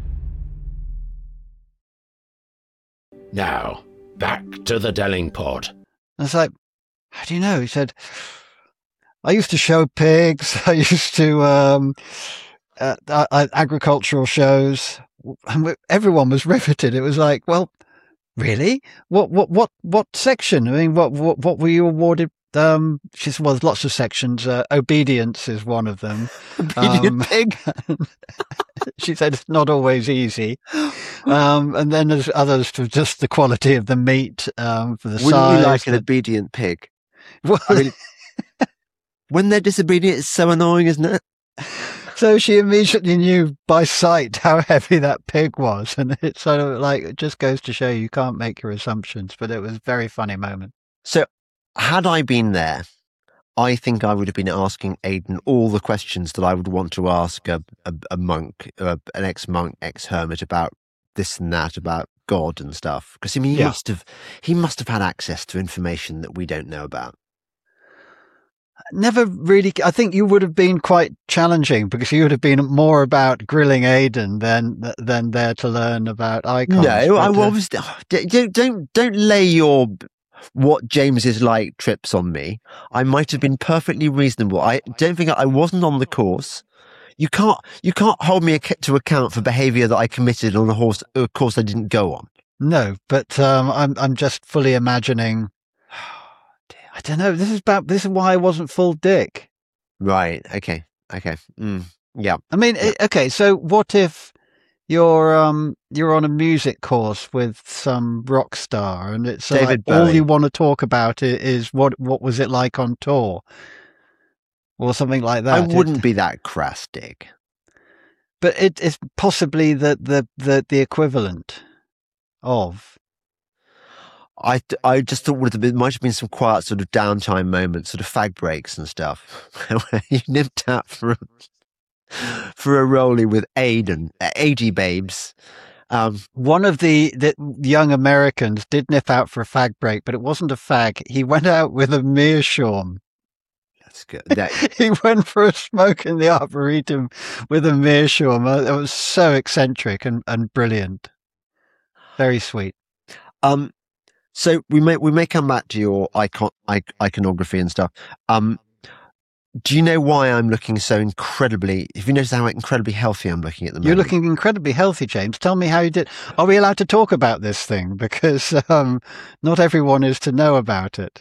Now, back to the Delling Pod. I was like, how do you know? He said, I used to show pigs. I used to um, uh, uh, agricultural shows. And everyone was riveted. It was like, well, really? What, what, what, what section? I mean, what, what, what were you awarded? Um, she said, well, there's lots of sections. Uh, obedience is one of them. Obedient Um, pig. She said it's not always easy. Um, and then there's others for just the quality of the meat, um, for the Wouldn't size. you like an the- obedient pig? Well, I mean, when they're disobedient, it's so annoying, isn't it? so she immediately knew by sight how heavy that pig was. And it sort of like, it just goes to show you can't make your assumptions, but it was a very funny moment. So, had I been there, I think I would have been asking Aidan all the questions that I would want to ask a, a, a monk, a, an ex-monk, ex-hermit about this and that, about God and stuff? Because I mean, he Yeah. must have he must have had access to information that we don't know about. Never really. I think you would have been quite challenging because you would have been more about grilling Aidan than than there to learn about icons. No, I but, uh, was. Don't don't don't lay your what James is like trips on me. I might have been perfectly reasonable. I don't think I wasn't on the course. You can't you can't hold me ac- to account for behaviour that I committed on a horse a course I didn't go on. No, but um, I'm I'm just fully imagining. I don't know. This is about. This is why I wasn't full dick. Right. Okay. Okay. Mm, yeah. I mean, it, okay. So what if you're um you're on a music course with some rock star, and it's uh, David all Bowie. you want to talk about i- is what what was it like on tour, or something like that. I It- wouldn't be that crass, Dick. but it is possibly the the the, the equivalent of. I, I just thought would have been, might have been some quiet sort of downtime moments, sort of fag breaks and stuff, where you nipped out for a, for a rollie with Aidan, A G babes. Um, One of the, the young Americans did nip out for a fag break, but it wasn't a fag. He went out with a meerschaum. that's good. That, He went for a smoke in the Arboretum with a meerschaum. Uh, It was so eccentric and, and brilliant. Very sweet. um, so we may we may come back to your icon ic- iconography and stuff. Um, do you know why I'm looking so incredibly? Have you noticed how incredibly healthy I'm looking at the moment? You're looking incredibly healthy, James. Tell me how you did. Are we allowed to talk about this thing? Because um, not everyone is to know about it.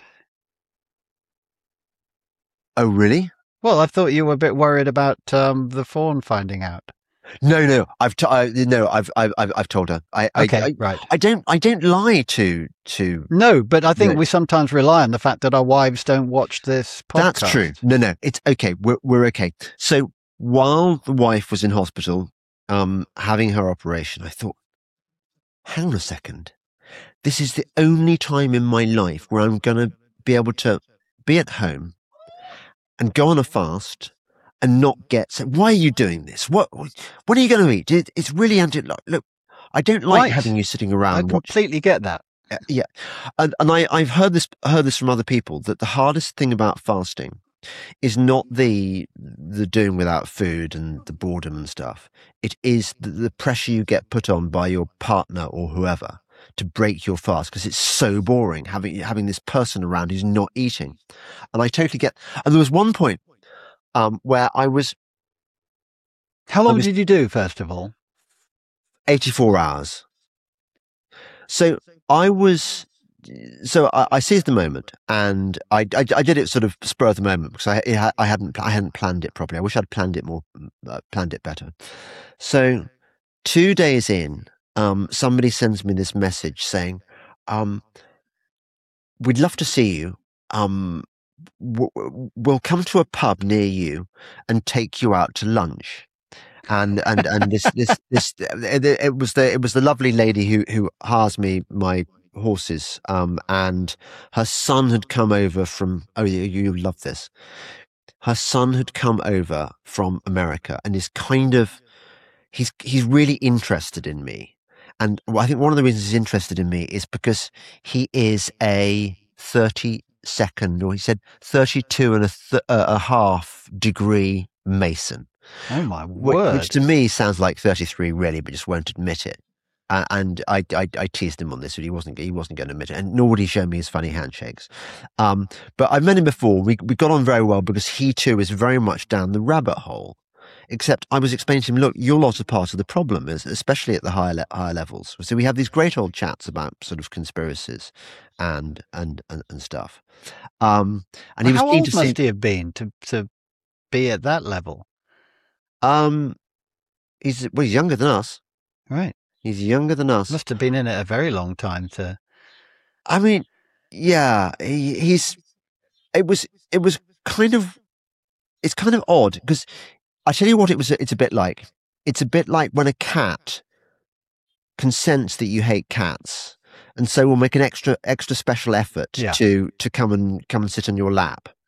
Oh, really? Well, I thought you were a bit worried about um, the fawn finding out. No, no. I've t- I, no. I've I've I've I've told her. I Okay, I, I, right. I don't I don't lie to to. No, but I think No. we sometimes rely on the fact that our wives don't watch this podcast. That's true. No, no. It's okay. We're we're okay. So while the wife was in hospital, um, having her operation, I thought, hang on a second. This is the only time in my life where I'm going to be able to be at home and go on a fast and not get. So why are you doing this? What what are you going to eat? It, it's really anti. Look, I don't like Right. having you sitting I around watching. completely get that. Uh, yeah, and and I I've heard this heard this from other people that the hardest thing about fasting is not the the doing without food and the boredom and stuff. It is the, the pressure you get put on by your partner or whoever to break your fast because it's so boring having having this person around who's not eating. And I totally get. And there was one point um, where I was How long was- did you do, first of all? eighty-four hours. So I was, so I, I seized the moment, and I, I I did it sort of spur of the moment because I it ha- I hadn't I hadn't planned it properly. I wish I'd planned it more, uh, planned it better. So two days in, um, somebody sends me this message saying, um, "We'd love to see you. Um, w- w- we'll come to a pub near you and take you out to lunch." And and and this this this it, it was the it was the lovely lady who who hires me my horses. Um, and her son had come over from. Oh, you, you love this. Her son had come over from America and is kind of he's he's really interested in me. And I think one of the reasons he's interested in me is because he is a thirty-second, or he said thirty-two and a, th- a half degree Mason. Oh, my Which, word. which to me sounds like thirty-three, really, but just won't admit it. Uh, and I, I, I teased him on this, but he wasn't he wasn't going to admit it, and nor would he show me his funny handshakes. Um, but I've met him before. We we got on very well because he too is very much down the rabbit hole. Except I was explaining to him, look, your lot are part of the problem, is especially at the higher le- higher levels. So we have these great old chats about sort of conspiracies and and and, and stuff. Um, and he was How keen old to must see. he have been to, to be at that level? Um, he's well, he's younger than us. Right. He's younger than us. Must have been in it a very long time to. I mean, yeah, he, he's. It was. It was kind of. It's kind of odd because I tell you what, it was. It's a bit like. It's a bit like when a cat can sense that you hate cats, and so will make an extra extra special effort Yeah. to to come and come and sit on your lap.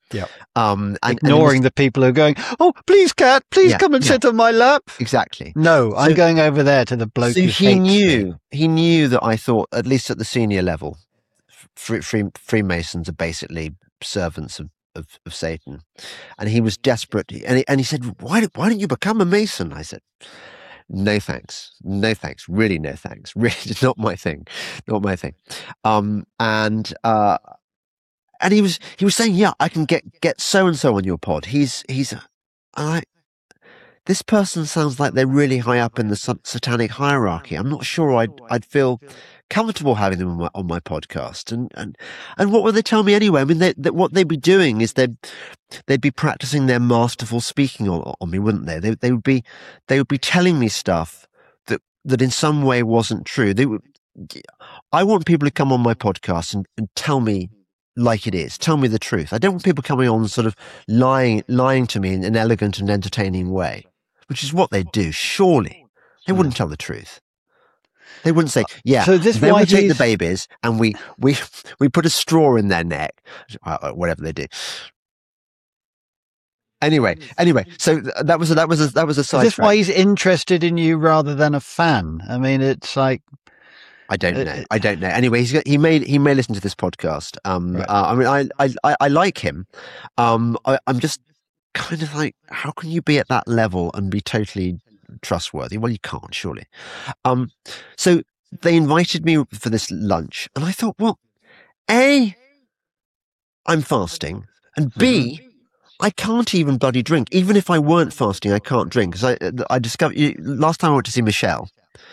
Yeah. Um, and, Ignoring and the people who are going, oh, please, cat, please Yeah, come and yeah. sit on my lap. exactly. No, I'm So- going over there to the bloke So who he hates knew me. he knew that I thought, at least at the senior level, free, free, Freemasons are basically servants of, of, of Satan, and he was desperate. And he, and he said, "Why why don't you become a Mason?" I said, "No thanks, no thanks, really no thanks, really not my thing, not my thing." Um, and uh, and he was he was saying, "Yeah, I can get get so and so on your pod." He's he's, and I. This person sounds like they're really high up in the sat- satanic hierarchy. I'm not sure I'd I'd feel comfortable having them on my, on my podcast. And, and and what would they tell me anyway? I mean, they, they, what they'd be doing is they'd they'd be practicing their masterful speaking on, on me, wouldn't they? They they would be they would be telling me stuff that that in some way wasn't true. They would. I want people to come on my podcast and, and tell me like it is. Tell me the truth. I don't want people coming on sort of lying lying to me in an elegant and entertaining way, which is what they do. Surely they wouldn't tell the truth. They wouldn't say, "Yeah, So this then why we take the he's- babies and we we we put a straw in their neck," uh, whatever they do. Anyway, anyway, so th- that was a, that was a, that was a Is side. this why he's interested in you rather than a fan? I mean, it's like, I don't Uh, know. I don't know. Anyway, he's got, he may he may listen to this podcast. Um, Right. uh, I mean, I, I I I like him. Um, I, I'm just kind of like, how can you be at that level and be totally trustworthy? Well, you can't, surely. Um, so they invited me for this lunch, and I thought, well, A, I'm fasting, and B, I can't even bloody drink. Even if I weren't fasting, I can't drink. Because I I discovered last time I went to see Michelle,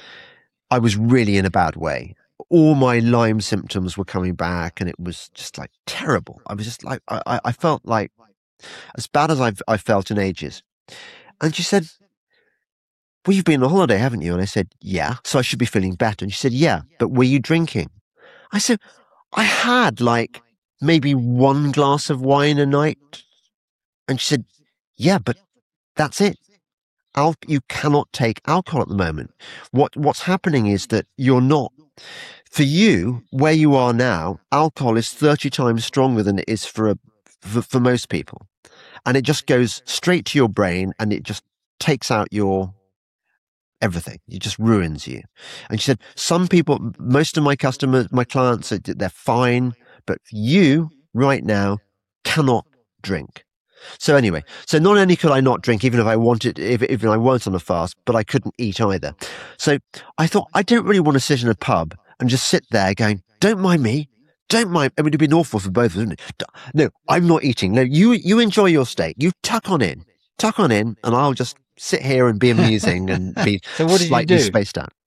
I was really in a bad way. All my Lyme symptoms were coming back, and it was just like terrible. I was just like, I, I- I felt like as bad as I've I felt in ages. And she said, "Well, you've been on holiday, haven't you?" And I said, "Yeah." So I should be feeling better. And she said, "Yeah, but were you drinking?" I said, "I had like maybe one glass of wine a night." And she said, "Yeah, but that's it. Al- you cannot take alcohol at the moment. What what's happening is that you're not. For you, where you are now, alcohol is thirty times stronger than it is for a for, for most people, and it just goes straight to your brain, and it just takes out your everything. It just ruins you." And she said, "Some people, most of my customers, my clients, they're fine, but you right now cannot drink." So anyway, so not only could I not drink, even if I wanted, if even I weren't on a fast, but I couldn't eat either. So I thought, I don't really want to sit in a pub and just sit there going, "Don't mind me, don't mind." I mean, it'd been awful for both of us, wouldn't it? No, I'm not eating. No, you you enjoy your steak. You tuck on in, tuck on in, and I'll just sit here and be amusing and be So what did you slightly do? spaced out.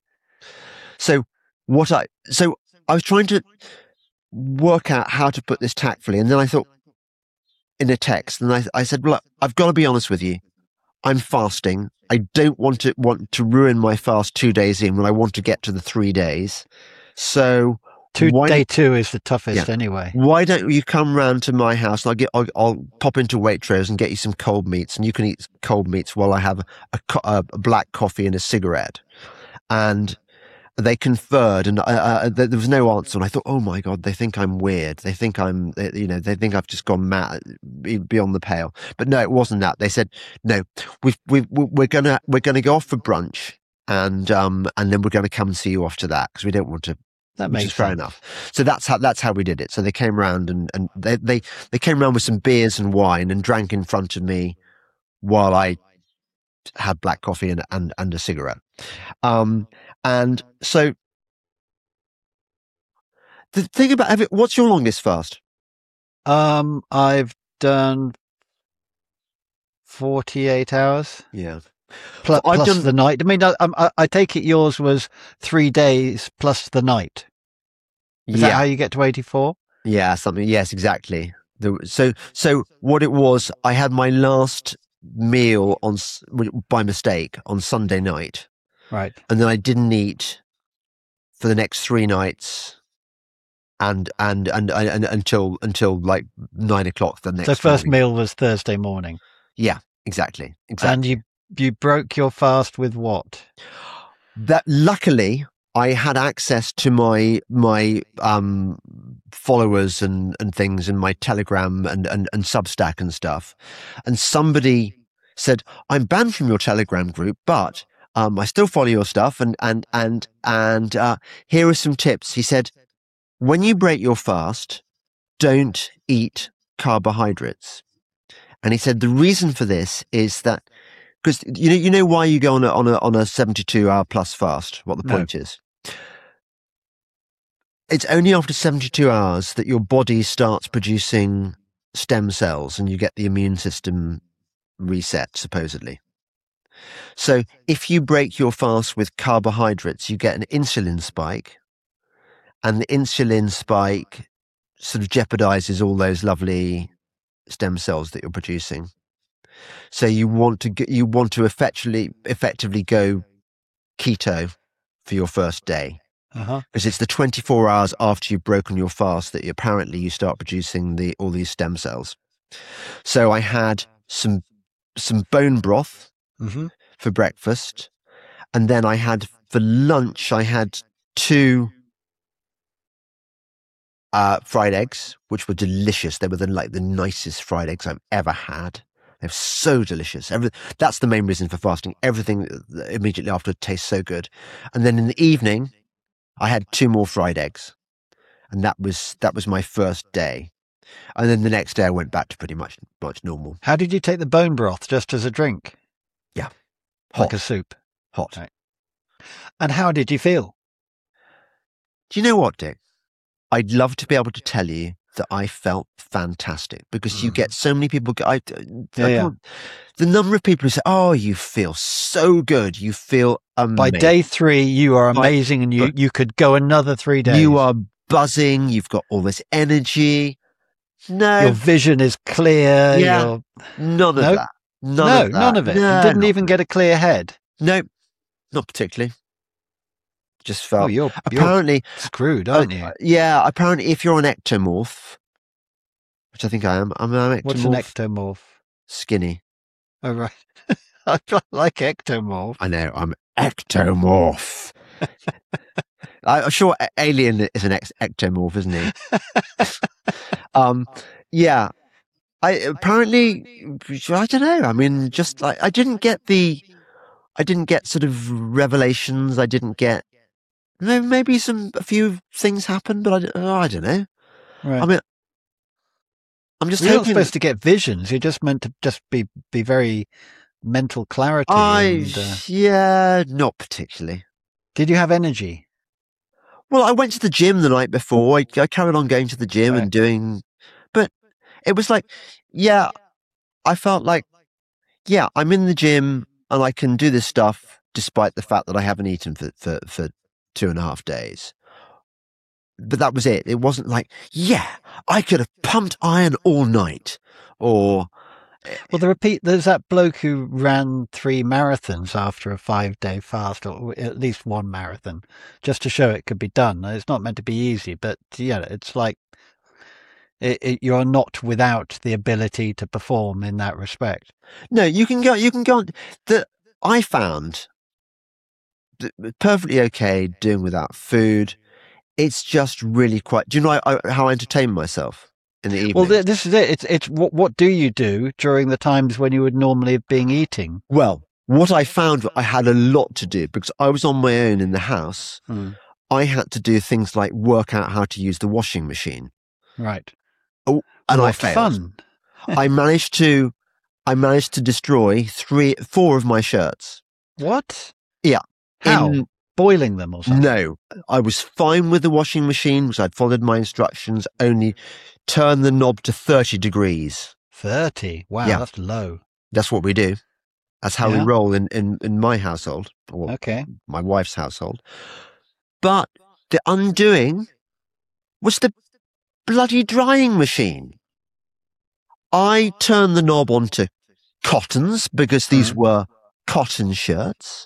So what I so I was trying to work out how to put this tactfully, and then I thought, in a text, and I, I said, "Well, I've got to be honest with you. I'm fasting. I don't want to want to ruin my fast two days in when I want to get to the three days. So two, why, day two is the toughest Yeah. anyway. why don't you come round to my house and I'll get I'll, I'll pop into Waitrose and get you some cold meats, and you can eat cold meats while I have a, co- a, a black coffee and a cigarette." And they conferred, and uh, uh, there was no answer. And I thought, oh my God, they think I'm weird. They think I'm, they, you know, they think I've just gone mad, beyond the pale. But no, it wasn't that. They said, "No, we've, we've, we're gonna, we're gonna go off for brunch, and um, and then we're gonna come and see you after that because we don't want to." That Which makes is fair sense. enough. So that's how that's how we did it. So they came round and and they they they came round with some beers and wine and drank in front of me while I had black coffee and and, and a cigarette. Um, and so the thing about have it, what's your longest fast? Um, I've done forty-eight hours Yeah, plus, I've plus done- the night. I mean, I, I, I take it yours was three days plus the night. Is that yeah, how you get to eighty-four? yeah, something. Yes, exactly. The, so so what it was, I had my last meal on s- by mistake on Sunday night. Right. And then I didn't eat for the next three nights, and and and, and, and until until like nine o'clock the next. So first morning. meal was Thursday morning. Yeah, exactly, exactly. And you you broke your fast with what? That luckily I had access to my my um, followers and, and things, and my Telegram and, and, and Substack and stuff. And somebody said, "I'm banned from your Telegram group, but um, I still follow your stuff. And and and and uh, here are some tips." He said, "When you break your fast, don't eat carbohydrates." And he said the reason for this is that because you know you know why you go on a on a on a seventy-two hour plus fast. What the No. point is? It's only after seventy-two hours that your body starts producing stem cells and you get the immune system reset, supposedly. So if you break your fast with carbohydrates, you get an insulin spike, and the insulin spike sort of jeopardizes all those lovely stem cells that you're producing. So you want to get, you want to effectively effectively go keto for your first day. Uh-huh. Because it's the twenty-four hours after you've broken your fast that you, apparently you start producing the all these stem cells. So I had some some bone broth Mm-hmm. for breakfast, and then I had for lunch I had two uh, fried eggs, which were delicious. They were the, like the nicest fried eggs I've ever had. They're so delicious. Every, that's the main reason for fasting. Everything immediately after tastes so good. And then in the evening, I had two more fried eggs, and that was that was my first day. And then the next day, I went back to pretty much much normal. How did you take the bone broth? Just as a drink? Yeah, Like hot, a soup? hot. Right. And how did you feel? Do you know what, Dick? I'd love to be able to tell you that I felt fantastic, because you get so many people. I, I Yeah, yeah. can't- The number of people who say, "Oh, you feel so good. You feel amazing. By day three, you are By- amazing, and you, but- you could go another three days. You are buzzing. You've got all this energy." No, Your vision is clear. Yeah. You're... none of No. that. None no, of that. none of it. No, you didn't not- even get a clear head. No, not particularly. Just Oh, felt. you're, you're apparently, screwed, aren't uh, you? yeah. Apparently, if you're an ectomorph, which I think I am, I'm an ectomorph. What's an ectomorph? Skinny. Oh, right. I like ectomorph. I know. I'm ectomorph. I- I'm sure A- Alien is an ex- ectomorph, isn't he? um, yeah. I apparently, I don't know. I mean, just like I didn't get the, I didn't get sort of revelations. I didn't get. may- Maybe some a few things happened, but I, d- oh, I don't know. Right. I mean, I'm just You're not hoping. supposed to get visions. You're just meant to just be, be very mental clarity. I and, uh, yeah, not particularly. did you have energy? Well, I went to the gym the night before. I, I carried on going to the gym Right. and doing, but it was like, yeah, I felt like, yeah, I'm in the gym and I can do this stuff despite the fact that I haven't eaten for, for, for two and a half days. But that was it. It wasn't like, yeah, I could have pumped iron all night, or Well, the repeat, there's that bloke who ran three marathons after a five day fast, or at least one marathon, just to show it could be done. It's not meant to be easy, but yeah, it's like it, it, you're not without the ability to perform in that respect. no, you can go, you can go on. The, I found th- perfectly okay doing without food. It's just really quite, do you know I, I, how I entertain myself in the evening? Well, th- this is it. It's it's what what do you do during the times when you would normally have been eating? Well, what I found, I had a lot to do because I was on my own in the house. Hmm. I had to do things like work out how to use the washing machine, Right. and I What failed. fun. I managed to, I managed to destroy three, four of my shirts. What? Yeah. How? In- Boiling them or something? No, I was fine with the washing machine because I'd followed my instructions. Only turn the knob to thirty degrees. thirty. Wow, Yeah. that's low. That's what we do. That's how we Yeah. roll in, in, in my household, or Okay. my wife's household. But the undoing was the bloody drying machine. I turned the knob onto cottons because these Mhm. were cotton shirts.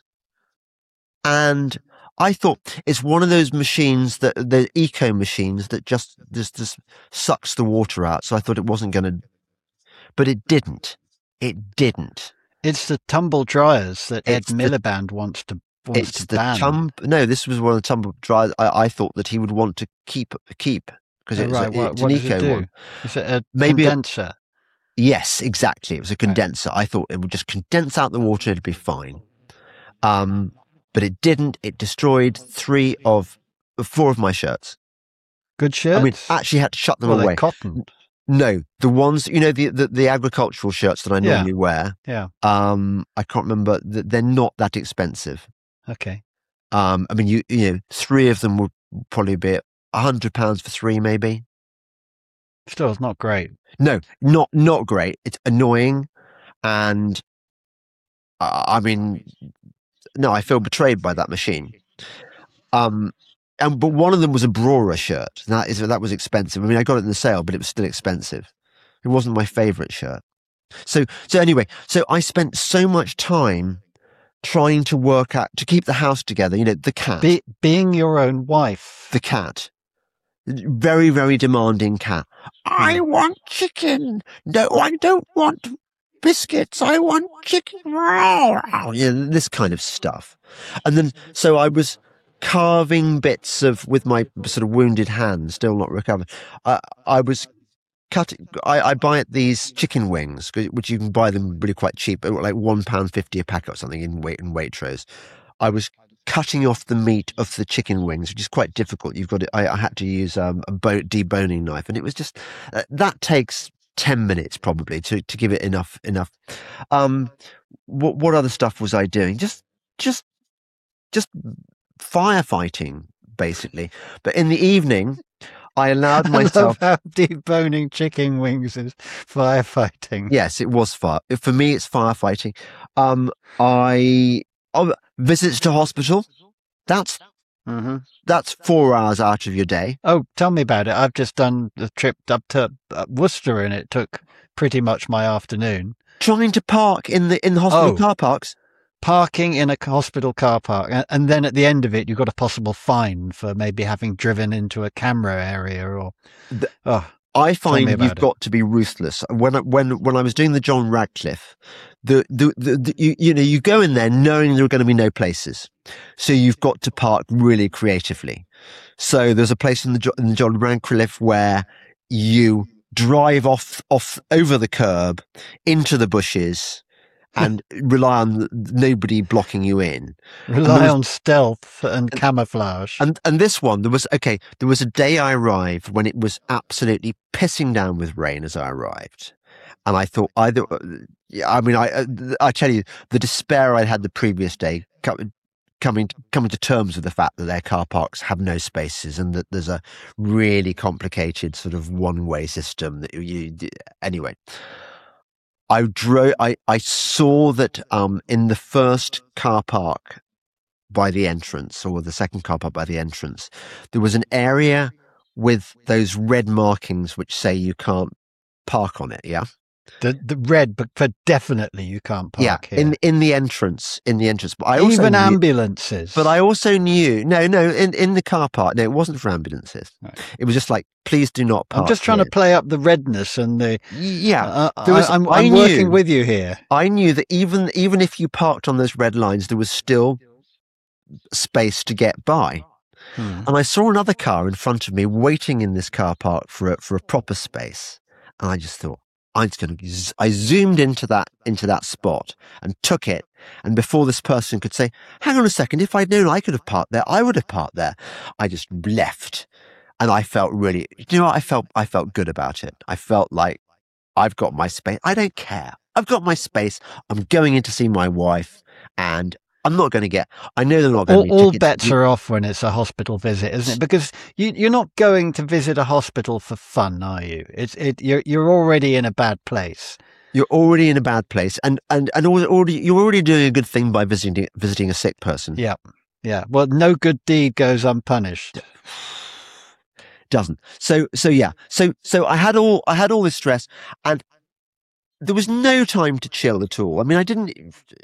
And I thought it's one of those machines that the eco machines that just, just, just sucks the water out. So I thought it wasn't going to, but it didn't. It didn't. It's the tumble dryers that It's Ed the- Miliband wants to wants it's to the ban. tum. No, this was one of the tumble dryers. I, I thought that he would want to keep keep because Oh, it was right. a, What, it's what an does it eco do? one. Is it a Maybe a- condenser? Yes, exactly. It was a condenser. I thought it would just condense out the water; it'd be fine. Um, but it didn't. It destroyed three of four of my shirts. Good shirts? I mean, actually had to shut them well, away. they're cotton. No, the ones, you know, the, the, the agricultural shirts that I Yeah. normally wear. Yeah. Um, I can't remember. th- They're not that expensive. Okay. Um, I mean, you you know, three of them would probably be a hundred pounds for three, maybe. Still, it's not great. No, not not great. It's annoying, and uh, I mean, no, I feel betrayed by that machine. Um, and but one of them was a Brora shirt. That is that was expensive. I mean, I got it in the sale, but it was still expensive. It wasn't my favourite shirt. So so anyway, so I spent so much time trying to work out to keep the house together. You know, the cat, Be, being your own wife. the cat, very very demanding cat. I want chicken. No, I don't want biscuits. I want chicken. Yeah, this kind of stuff. And then so I was carving bits of with my sort of wounded hand, still not recovered. Uh, I was cutting. I, I buy these chicken wings, which you can buy them really quite cheap, like one pound fifty a packet or something in weight in Waitrose. I was cutting off the meat of the chicken wings, which is quite difficult. You've got to, I, I had to use um, a bo- deboning knife, and it was just uh, that takes ten minutes probably to to give it enough enough. Um, what what other stuff was I doing? Just just just firefighting basically. But in the evening, I allowed myself. I love how deboning chicken wings is firefighting. Yes, it was fire. For me, it's firefighting. Um, I oh, visits to hospital. That's Mm-hmm. that's four hours out of your day. Oh, tell me about it. I've just done the trip up to uh, Worcester, and it took pretty much my afternoon. Trying to park in the in the hospital Oh. car parks. Parking in a hospital car park, and, and then at the end of it, you've got a possible fine for maybe having driven into a camera area or. The- oh, I find me you've about it. got to be ruthless. When I, when when I was doing the John Radcliffe, the the, the, the you, you know you go in there knowing there are going to be no places, so you've got to park really creatively. So there's a place in the Jo- in the John Radcliffe where you drive off off over the curb into the bushes and rely on the- nobody blocking you in. rely there was- on stealth and camouflage. And and this one, there was okay. There was a day I arrived when it was absolutely pissing down with rain as I arrived, and I thought either. yeah, I mean, I uh, I tell you, the despair I had the previous day co- coming coming to terms with the fact that their car parks have no spaces and that there's a really complicated sort of one way system that you anyway. I drove. I, I saw that um, in the first car park by the entrance, or the second car park by the entrance, there was an area with those red markings which say you can't park on it. Yeah, the the red, but for definitely you can't park yeah. here. In in the entrance, in the entrance. But I also Even knew, ambulances. But I also knew no, no. In in the car park, no, it wasn't for ambulances. Right. It was just like, please do not park. I'm just trying here. to play up the redness and the. Yeah, Uh, there was- I, I'm, I I'm knew- working with you here. I knew that even even if you parked on those red lines, there was still space to get by. Hmm. And I saw another car in front of me waiting in this car park for a, for a proper space, and I just thought, I'm just going to. I zoomed into that into that spot and took it. And before this person could say, "Hang on a second, if I'd known I could have parked there, I would have parked there," I just left, and I felt really. You know what? I felt I felt good about it. I felt like I've got my space. I don't care. I've got my space. I'm going in to see my wife, and I'm not going to get. I know they're not going All, to be all tickets. bets are off when it's a hospital visit, isn't it? Because you, you're not going to visit a hospital for fun, are you? It's it. You're you're already in a bad place. You're already in a bad place, and and and already you're already doing a good thing by visiting visiting a sick person. Yeah, yeah. Well, no good deed goes unpunished. Doesn't. So so yeah. So so I had all I had all this stress, and there was no time to chill at all. I mean, I didn't.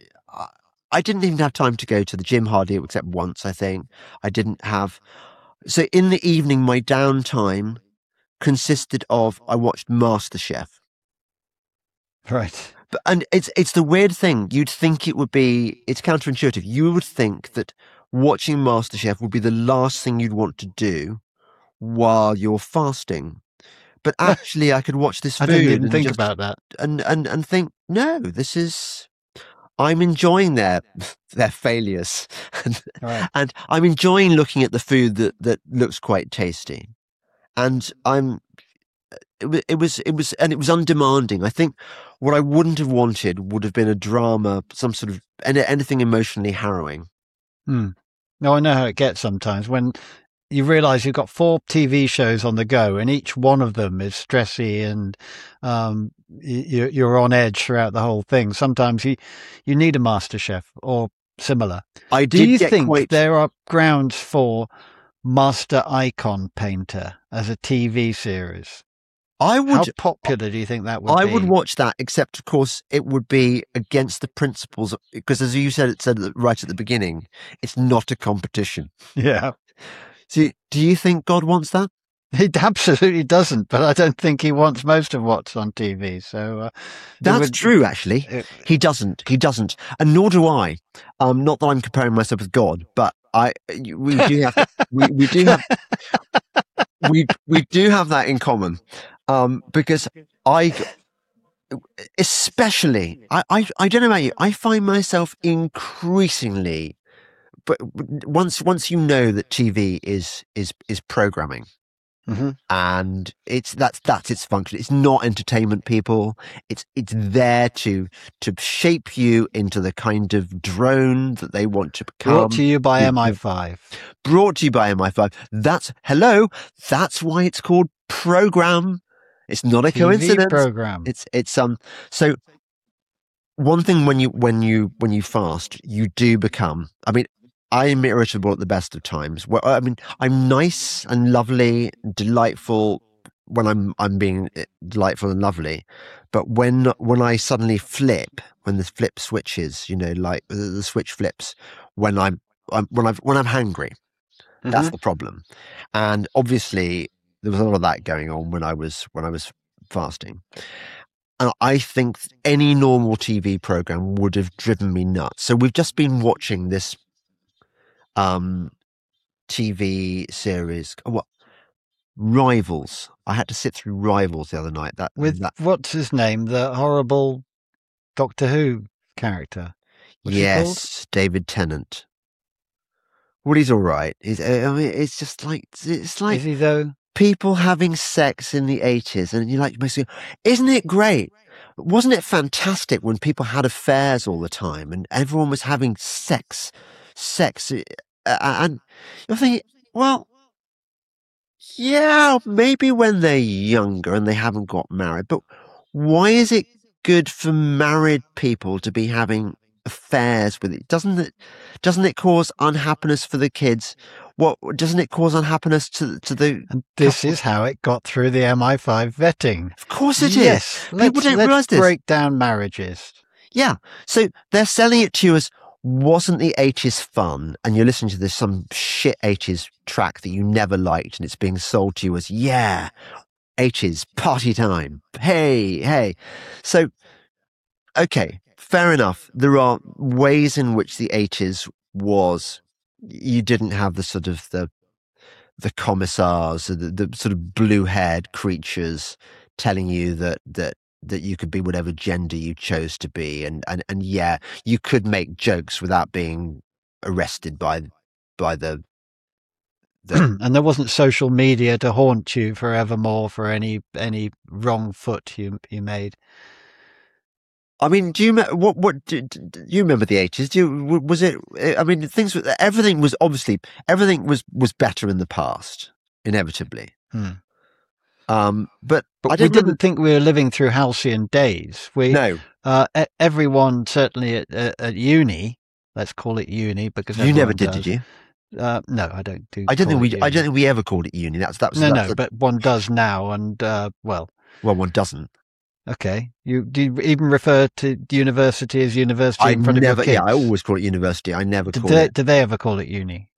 I didn't even have time to go to the gym hardly, except once. I think I didn't have. So in the evening, my downtime consisted of I watched MasterChef. Right. But, and it's it's the weird thing. You'd think it would be. It's counterintuitive. You would think that watching MasterChef would be the last thing you'd want to do while you're fasting. But actually, I could watch this I food didn't even and think just- about that. and and and think, no, this is. I'm enjoying their their failures, and, Right. and I'm enjoying looking at the food that that looks quite tasty, and I'm. It was, it was, it was, and it was undemanding. I think what I wouldn't have wanted would have been a drama, some sort of any, anything emotionally harrowing. Hmm. No, I know how it gets sometimes when you realise you've got four T V shows on the go, and each one of them is stressy, and um, you, you're on edge throughout the whole thing. Sometimes you you need a MasterChef or similar. I Do did you get think quite. there are grounds for Master Icon Painter as a T V series? I How would. popular do you think that would I be? would watch that, except of course it would be against the principles, because as you said, it said right at the beginning, it's not a competition. Yeah. So, do you think God wants that? He absolutely doesn't, but I don't think he wants most of what's on T V. So uh, there That's would- true, actually. uh, He doesn't. He doesn't, and nor do I. Um, not that I'm comparing myself with God, but I we do have we, we do have we we do have that in common, um, because I, especially, I, I I don't know about you, I find myself increasingly, but once once you know that T V is is is programming. Mhm. And it's that's that's its function. It's not entertainment, people. It's it's there to to shape you into the kind of drone that they want to become. Brought to you by you- M I five. Brought to you by M I five. That's hello. That's why it's called program. It's not a T V coincidence. program. It's it's um. So one thing when you when you when you fast, you do become. I mean, I am irritable at the best of times. Well, I mean, I'm nice and lovely, delightful when I'm I'm being delightful and lovely, but when when I suddenly flip, when the flip switches, you know, like the, the switch flips, when I'm, I'm when I've when I'm hangry, that's Mhm. the problem. And obviously, there was a lot of that going on when I was when I was fasting. And I think any normal T V program would have driven me nuts. So we've just been watching this um T V series, what Rivals. I had to sit through Rivals the other night. That With that what's his name? The horrible Doctor Who character. What's he called? yes, David Tennant. Well, he's all right. He's, I mean, it's just like it's like Is he though? people having sex in the eighties, and you're like, basically, isn't it great? Wasn't it fantastic when people had affairs all the time and everyone was having sex, sex, uh, and you're thinking, well, yeah, maybe when they're younger and they haven't got married, but why is it good for married people to be having affairs with it? Doesn't it? Doesn't it cause unhappiness for the kids? What doesn't it cause unhappiness to to the? And this couple- is how it got through the M I five vetting. Of course it is. Yes. People Let's, don't let's realise this. break down marriages. Yeah. So they're selling it to you as, wasn't the eighties fun? And you're listening to this some shit eighties track that you never liked, and it's being sold to you as, yeah, eighties party time. Hey, hey. So, okay, fair enough. There are ways in which the eighties was, you didn't have the sort of the the commissars, the, the sort of blue-haired creatures telling you that that that you could be whatever gender you chose to be, and and and yeah, you could make jokes without being arrested by by the the And there wasn't social media to haunt you forevermore for any any wrong foot you you made. I mean, do you me- what what do, do you remember the eighties? Do you, w- was it? I mean, things were- everything was obviously everything was was better in the past, inevitably. Hmm. Um, but, But I we don't didn't remember- think we were living through halcyon days. We No, uh, e- everyone certainly at, at, at uni. Let's call it uni because you never everyone did, does. did you? Uh, no, I don't do. I don't think call we. it I don't uni. think we ever called it uni. That's that was No, that's no, a- but one does now, and uh, well, well, one doesn't. okay. You do you even refer to university as university I in front never. of your Yeah, kids? I always call it university. I never Did call they, it. did they ever call it uni?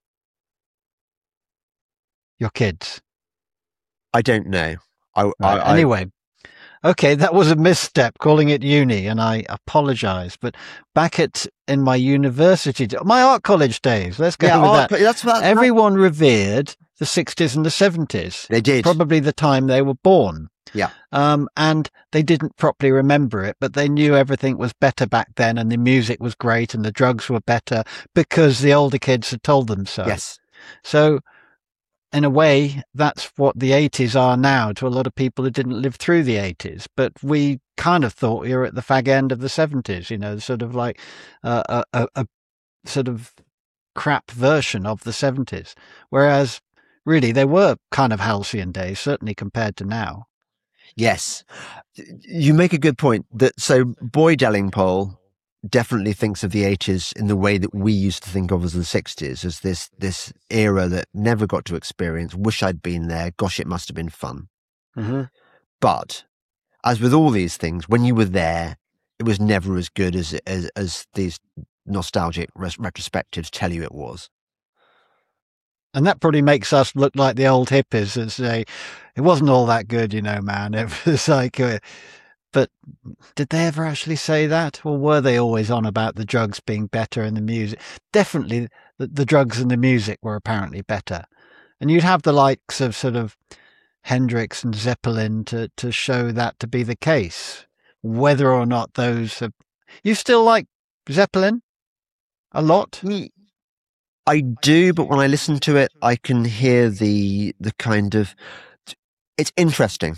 Your kids. I don't know. I, Right. I, I anyway, Okay, that was a misstep calling it uni, and I apologise. But back at in my university, my art college days, let's go Yeah, with art- that. that's what- Everyone revered the sixties and the seventies. They did. Probably the time they were born. Yeah. Um, and they didn't properly remember it, but they knew everything was better back then, and the music was great, and the drugs were better because the older kids had told them so. Yes. So, in a way, that's what the eighties are now to a lot of people who didn't live through the eighties. But we kind of thought we were at the fag end of the seventies, you know, sort of like uh, a, a, a sort of crap version of the seventies. Whereas, really, they were kind of halcyon days, certainly compared to now. Yes. You make a good point. That so Boy Delingpole definitely thinks of the eighties in the way that we used to think of as the sixties, as this this era that never got to experience. Wish I'd been there. Gosh, it must have been fun. Mm-hmm. But as with all these things, when you were there, it was never as good as as, as these nostalgic res- retrospectives tell you it was. And that probably makes us look like the old hippies that say, it wasn't all that good, you know, man. It was like, uh, but did they ever actually say that? Or were they always on about the drugs being better and the music? Definitely the, the drugs and the music were apparently better. And you'd have the likes of sort of Hendrix and Zeppelin to, to show that to be the case. Whether or not those are... You still like Zeppelin a lot? I do, but when I listen to it, I can hear the the kind of... It's interesting.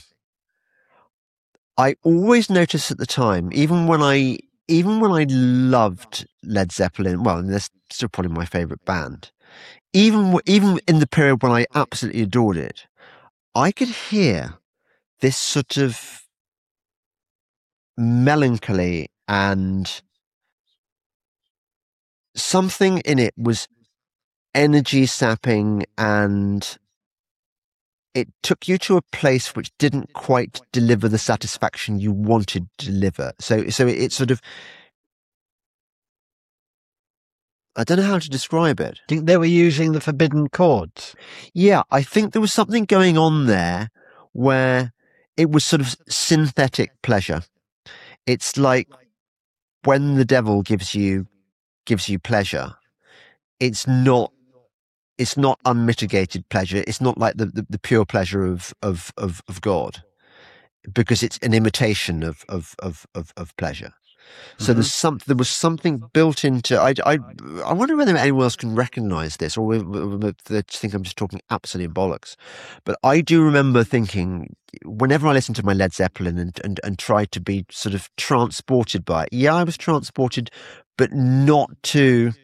I always noticed at the time, even when I even when I loved Led Zeppelin, well, they're still probably my favourite band, even even in the period when I absolutely adored it, I could hear this sort of melancholy, and something in it was energy sapping, and it took you to a place which didn't quite deliver the satisfaction you wanted to deliver. So, so it, it sort of, I don't know how to describe it. Do you think they were using the forbidden chords? Yeah, I think there was something going on there where it was sort of synthetic pleasure. It's like when the devil gives you gives you pleasure, it's not it's not unmitigated pleasure. It's not like the, the, the pure pleasure of, of, of, of God, because it's an imitation of of of of, of pleasure. So Mm-hmm. there's some there was something built into. I I I wonder whether anyone else can recognise this, or whether they think I'm just talking absolute bollocks. But I do remember thinking, whenever I listened to my Led Zeppelin and and and tried to be sort of transported by it. Yeah, I was transported, but not to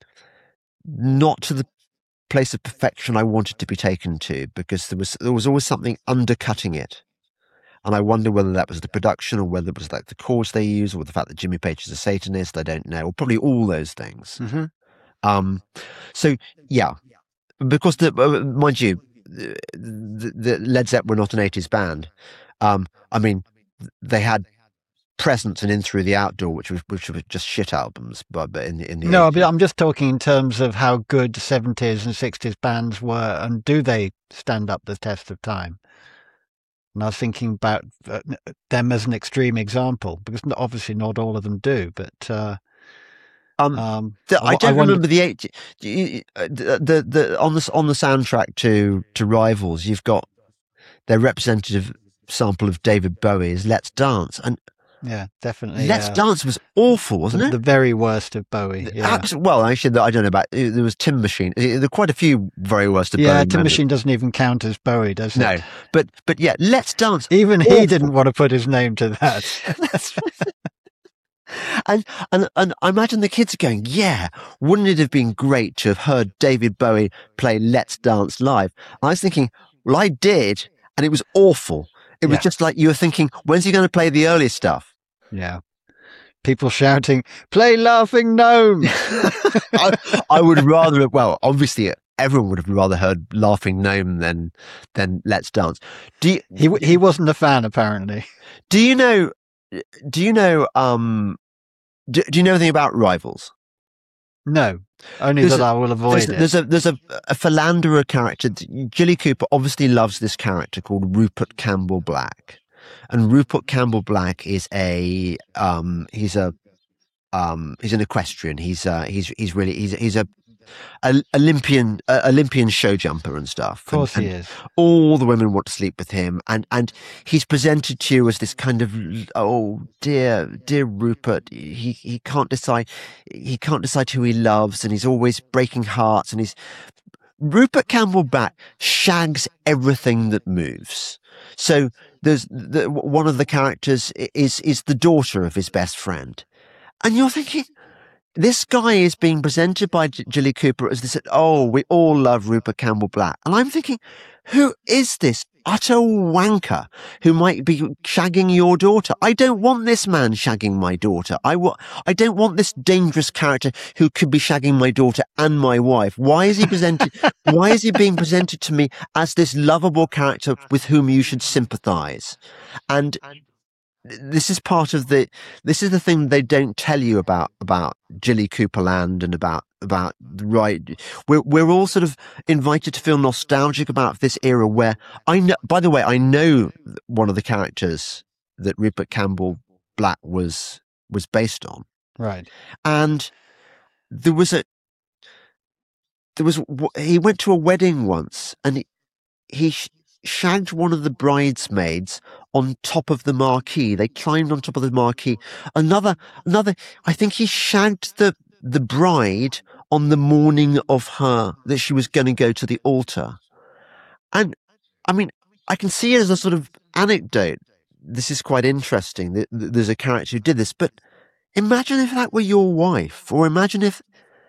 not to the place of perfection I wanted to be taken to, because there was there was always something undercutting it. And I wonder whether that was the production, or whether it was like the chords they use, or the fact that Jimmy Page is a Satanist. I don't know, or probably all those things. Mm-hmm. Um, so yeah, because the uh, mind you, the, the Led Zeppelin were not an eighties band. Um, I mean, they had Presence and In Through the Outdoor, which was which were just shit albums, but, but in the in the No, eighties. but I'm just talking in terms of how good seventies and sixties bands were, and do they stand up the test of time? And I was thinking about uh, them as an extreme example, because obviously not all of them do, but uh, Um, um, the, I, I don't wonder- remember the eight. The, the the on the on the soundtrack to to Rivals, you've got their representative sample of David Bowie's "Let's Dance," and yeah, definitely. "Let's uh, Dance" was awful, wasn't the, it? the very worst of Bowie. Yeah, Abs- well, actually, I don't know about. There was Tin Machine. There were quite a few very worst of yeah. Bowie Tin members. Machine doesn't even count as Bowie, does it? No, but but yeah, "Let's Dance." Even he awful. didn't want to put his name to that. That's and, and and I imagine the kids are going, yeah, wouldn't it have been great to have heard David Bowie play Let's Dance live? And I was thinking, well, I did, and it was awful. It was Yeah. just like you were thinking, when's he going to play the early stuff? Yeah, people shouting, "Play Laughing Gnome!" I, I would rather have, well, obviously everyone would have rather heard Laughing Gnome than than Let's Dance. Do you, he he wasn't a fan, apparently. do you know, do you know, um, do, do you know anything about Rivals? No, only There's that a- I will avoid There's, it. there's a there's a, a philanderer character. Jilly Cooper obviously loves this character called Rupert Campbell Black, and Rupert Campbell Black is a um, he's a um, he's an equestrian. He's uh, he's he's really he's he's a, a Olympian uh, Olympian show jumper and stuff. Of course, and, he and is. All the women want to sleep with him, and and he's presented to you as this kind of, oh dear dear Rupert. He he can't decide he can't decide who he loves, and he's always breaking hearts, and he's Rupert Campbell Black shags everything that moves. So there's the, one of the characters is is the daughter of his best friend, and you're thinking, this guy is being presented by J- Jilly Cooper as this. Oh, we all love Rupert Campbell Black, and I'm thinking, who is this utter wanker who might be shagging your daughter? I don't want this man shagging my daughter. I wa- I don't want this dangerous character who could be shagging my daughter and my wife. Why is he presented? Why is he being presented to me as this lovable character with whom you should sympathise? And this is part of the. This is the thing they don't tell you about about Jilly Cooperland and about about the right. We're we're all sort of invited to feel nostalgic about this era where I know. By the way, I know one of the characters that Rupert Campbell Black was was based on. Right. And there was a. There was he went to a wedding once, and he, he shagged one of the bridesmaids on top of the marquee. They climbed on top of the marquee. Another, another. I think he shagged the the bride on the morning of her that she was going to go to the altar. And I mean, I can see it as a sort of anecdote. This is quite interesting. There's a character who did this, but imagine if that were your wife, or imagine if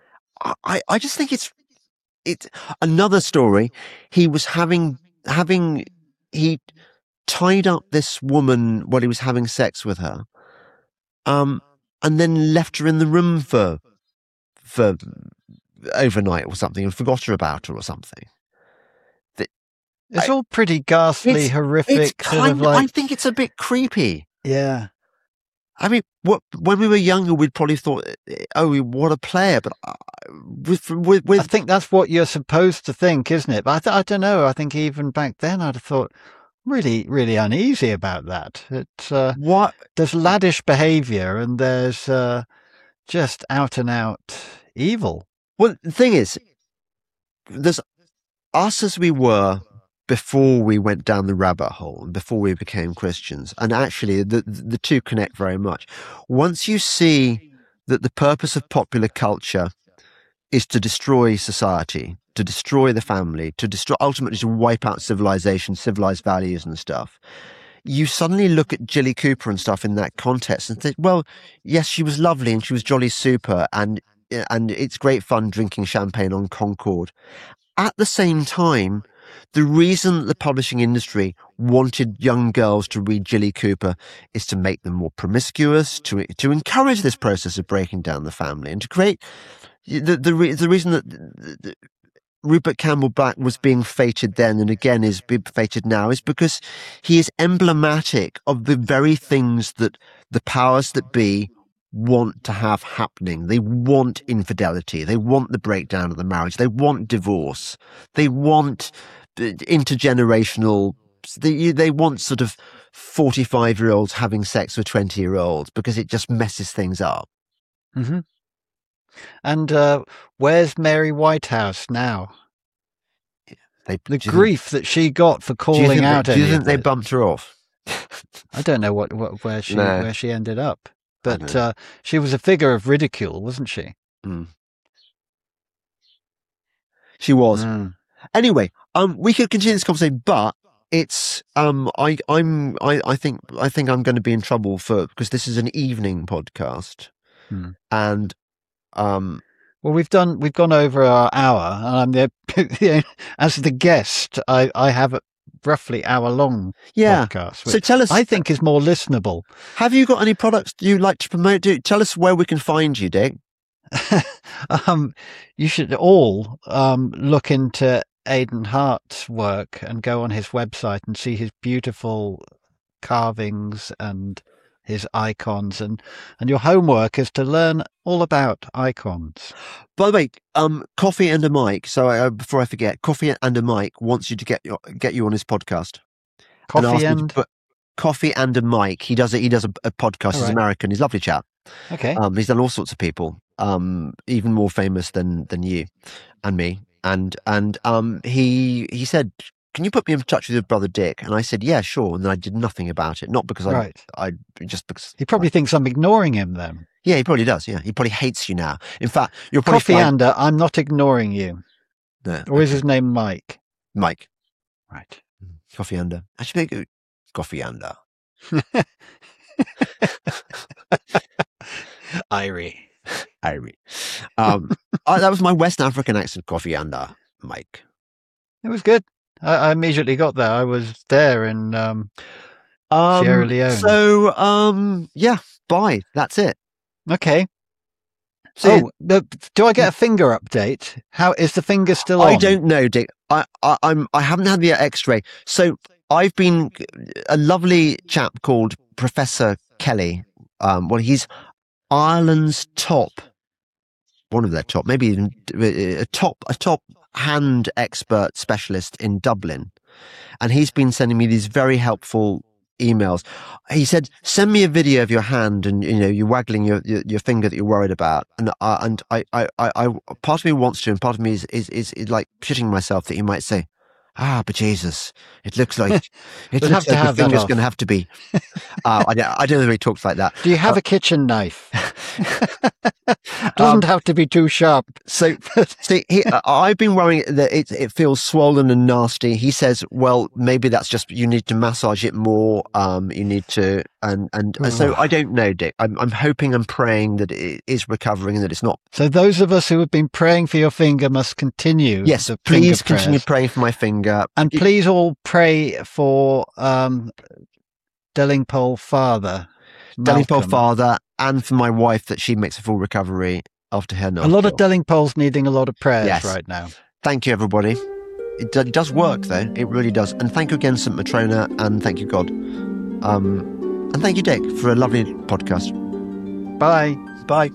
I. I just think it's it's another story. He was having. Having he tied up this woman while he was having sex with her, um, and then left her in the room for for overnight or something, and forgot her about her or something. The, It's I, all pretty ghastly, it's, horrific, it's sort kind of like. I think it's a bit creepy. Yeah. I mean, what, when we were younger, we'd probably thought, "Oh, what a player!" But uh, with, with, with I think that's what you're supposed to think, isn't it? But I, th- I don't know. I think even back then, I'd have thought really, really uneasy about that. It's uh, what there's laddish behaviour and there's uh, just out and out evil. Well, the thing is, there's us as we were before we went down the rabbit hole and before we became Christians. And actually, the the two connect very much. Once you see that the purpose of popular culture is to destroy society, to destroy the family, to destroy, ultimately to wipe out civilization, civilized values and stuff, you suddenly look at Jilly Cooper and stuff in that context and think, well, yes, she was lovely and she was jolly super, and and it's great fun drinking champagne on Concord. At the same time, the reason that the publishing industry wanted young girls to read Jilly Cooper is to make them more promiscuous, to to encourage this process of breaking down the family, and to create the the, re, the reason that the, the, Rupert Campbell Black was being fated then and again is being fated now is because he is emblematic of the very things that the powers that be want to have happening. They want infidelity. They want the breakdown of the marriage. They want divorce. They want intergenerational. They, they want sort of forty-five year olds having sex with twenty year olds because it just messes things up. Mm-hmm. And uh, where's Mary Whitehouse now? They, the grief think, that she got for calling do out. They, do you think they it? bumped her off? I don't know what, what where she no. where she ended up. But uh, she was a figure of ridicule, wasn't she? Mm. She was. Mm. Anyway, um, we could continue this conversation, but it's um, I I'm I, I think I think I'm going to be in trouble for because this is an evening podcast, mm. and um, well, we've done we've gone over our hour, and I'm the as the guest, I I have a roughly hour long yeah. podcast, so tell us, I think is more listenable. Have you got any products you'd like to promote? Do, tell us where we can find you, Dick. um, you should all um, look into Aidan Hart's work and go on his website and see his beautiful carvings and his icons, and, and your homework is to learn all about icons. By the way, um, Coffee and a Mic. So uh, before I forget, Coffee and a Mic wants you to get your, get you on his podcast. Coffee and, and Coffee and a Mike. He does it. He does a, a podcast. All He's right. American. He's a lovely chap. Okay. Um, he's done all sorts of people, um, even more famous than than you and me. And and um, he he said, "Can you put me in touch with your brother Dick?" And I said, "Yeah, sure." And then I did nothing about it, not because I Right. I just because He probably thinks I'm ignoring him then. yeah, he probably does. Yeah, he probably hates you now. In fact, you're probably Coffee fine- Ander, I'm not ignoring you. No, Or is his name Mike? Mike. Right. Coffee under. Actually, make it coffee under. Irie. Irie. Um, oh, that was my West African accent. Coffee under, Mike. It was good. I, I immediately got there. I was there in um, Um, Sierra Leone. So, um, yeah, bye. That's it. Okay. So oh, the, do I get a finger update? How is the finger still on? I don't know, Dick. I, I, I'm. I haven't had the X-ray. So I've been a lovely chap called Professor Kelly. Um, well, he's Ireland's top, one of their top, maybe even a top, a top hand expert specialist in Dublin, and he's been sending me these very helpful emails. He said, "Send me a video of your hand, and you know you're waggling your your, your finger that you're worried about." And uh, and I, I I I part of me wants to, and part of me is is is, is like shitting myself that he might say, "Ah, but Jesus, it looks like it We'll looks have to like your have that finger's off." going to have to be." uh, I don't I don't know if he talks like that. Do you have Uh, a kitchen knife? Doesn't Um, have to be too sharp. So, see, he, uh, I've been worrying that it it feels swollen and nasty. He says, well, maybe that's just you need to massage it more. Um, you need to, and and uh, so I don't know, Dick. I'm I'm hoping and praying that it is recovering and that it's not. So those of us who have been praying for your finger must continue. Yes, the please finger continue prayers. praying for my finger. And It- please all pray for um, Dellingpole father. Dellingpole Malcolm. father, and for my wife that she makes a full recovery after her. A lot of Dellingpoles needing a lot of prayers Yes. right now. Thank you, everybody. It, do- it does work, though. It really does. And thank you again, Saint Matrona, and thank you, God. Um, and thank you, Dick, for a lovely podcast. Bye. Bye.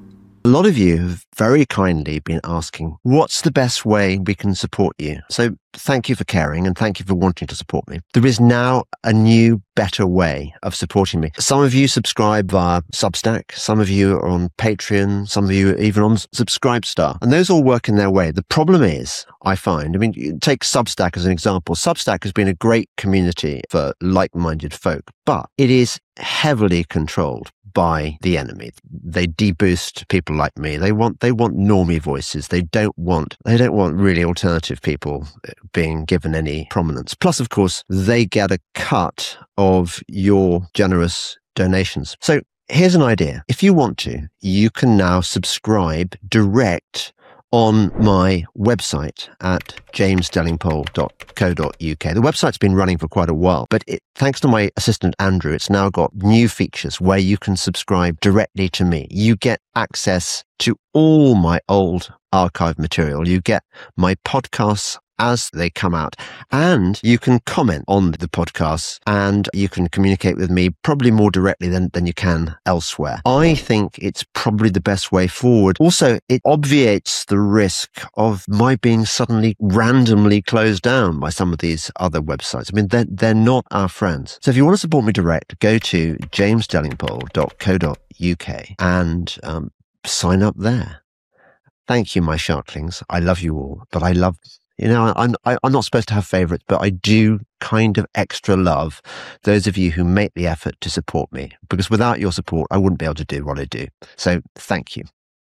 A lot of you have very kindly been asking, what's the best way we can support you? So thank you for caring and thank you for wanting to support me. There is now a new, better way of supporting me. Some of you subscribe via Substack. Some of you are on Patreon. Some of you are even on Subscribestar. And those all work in their way. The problem is, I find, I mean, you take Substack as an example. Substack has been a great community for like-minded folk, but it is heavily controlled by the enemy. They deboost people like me. They want they want normie voices. They don't want they don't want really alternative people being given any prominence. Plus, of course, they get a cut of your generous donations. So here's an idea. If you want to, you can now subscribe direct on my website at james dellingpole dot co dot uk. The website's been running for quite a while, but it, thanks to my assistant Andrew, it's now got new features where you can subscribe directly to me. You get access to all my old archive material. You get my podcasts as they come out, and you can comment on the podcasts and you can communicate with me probably more directly than, than you can elsewhere. I think it's probably the best way forward. Also, it obviates the risk of my being suddenly randomly closed down by some of these other websites. I mean, they're, they're not our friends. So if you want to support me direct, go to james dellingpole dot co dot uk and um, sign up there. Thank you, my sharklings. I love you all, but I love You know, I'm I, I'm not supposed to have favourites, but I do kind of extra love those of you who make the effort to support me, because without your support, I wouldn't be able to do what I do. So thank you.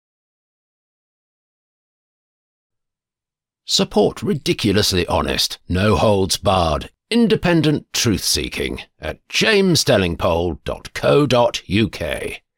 Support ridiculously honest, no holds barred, independent truth seeking at james dellingpole dot co dot uk.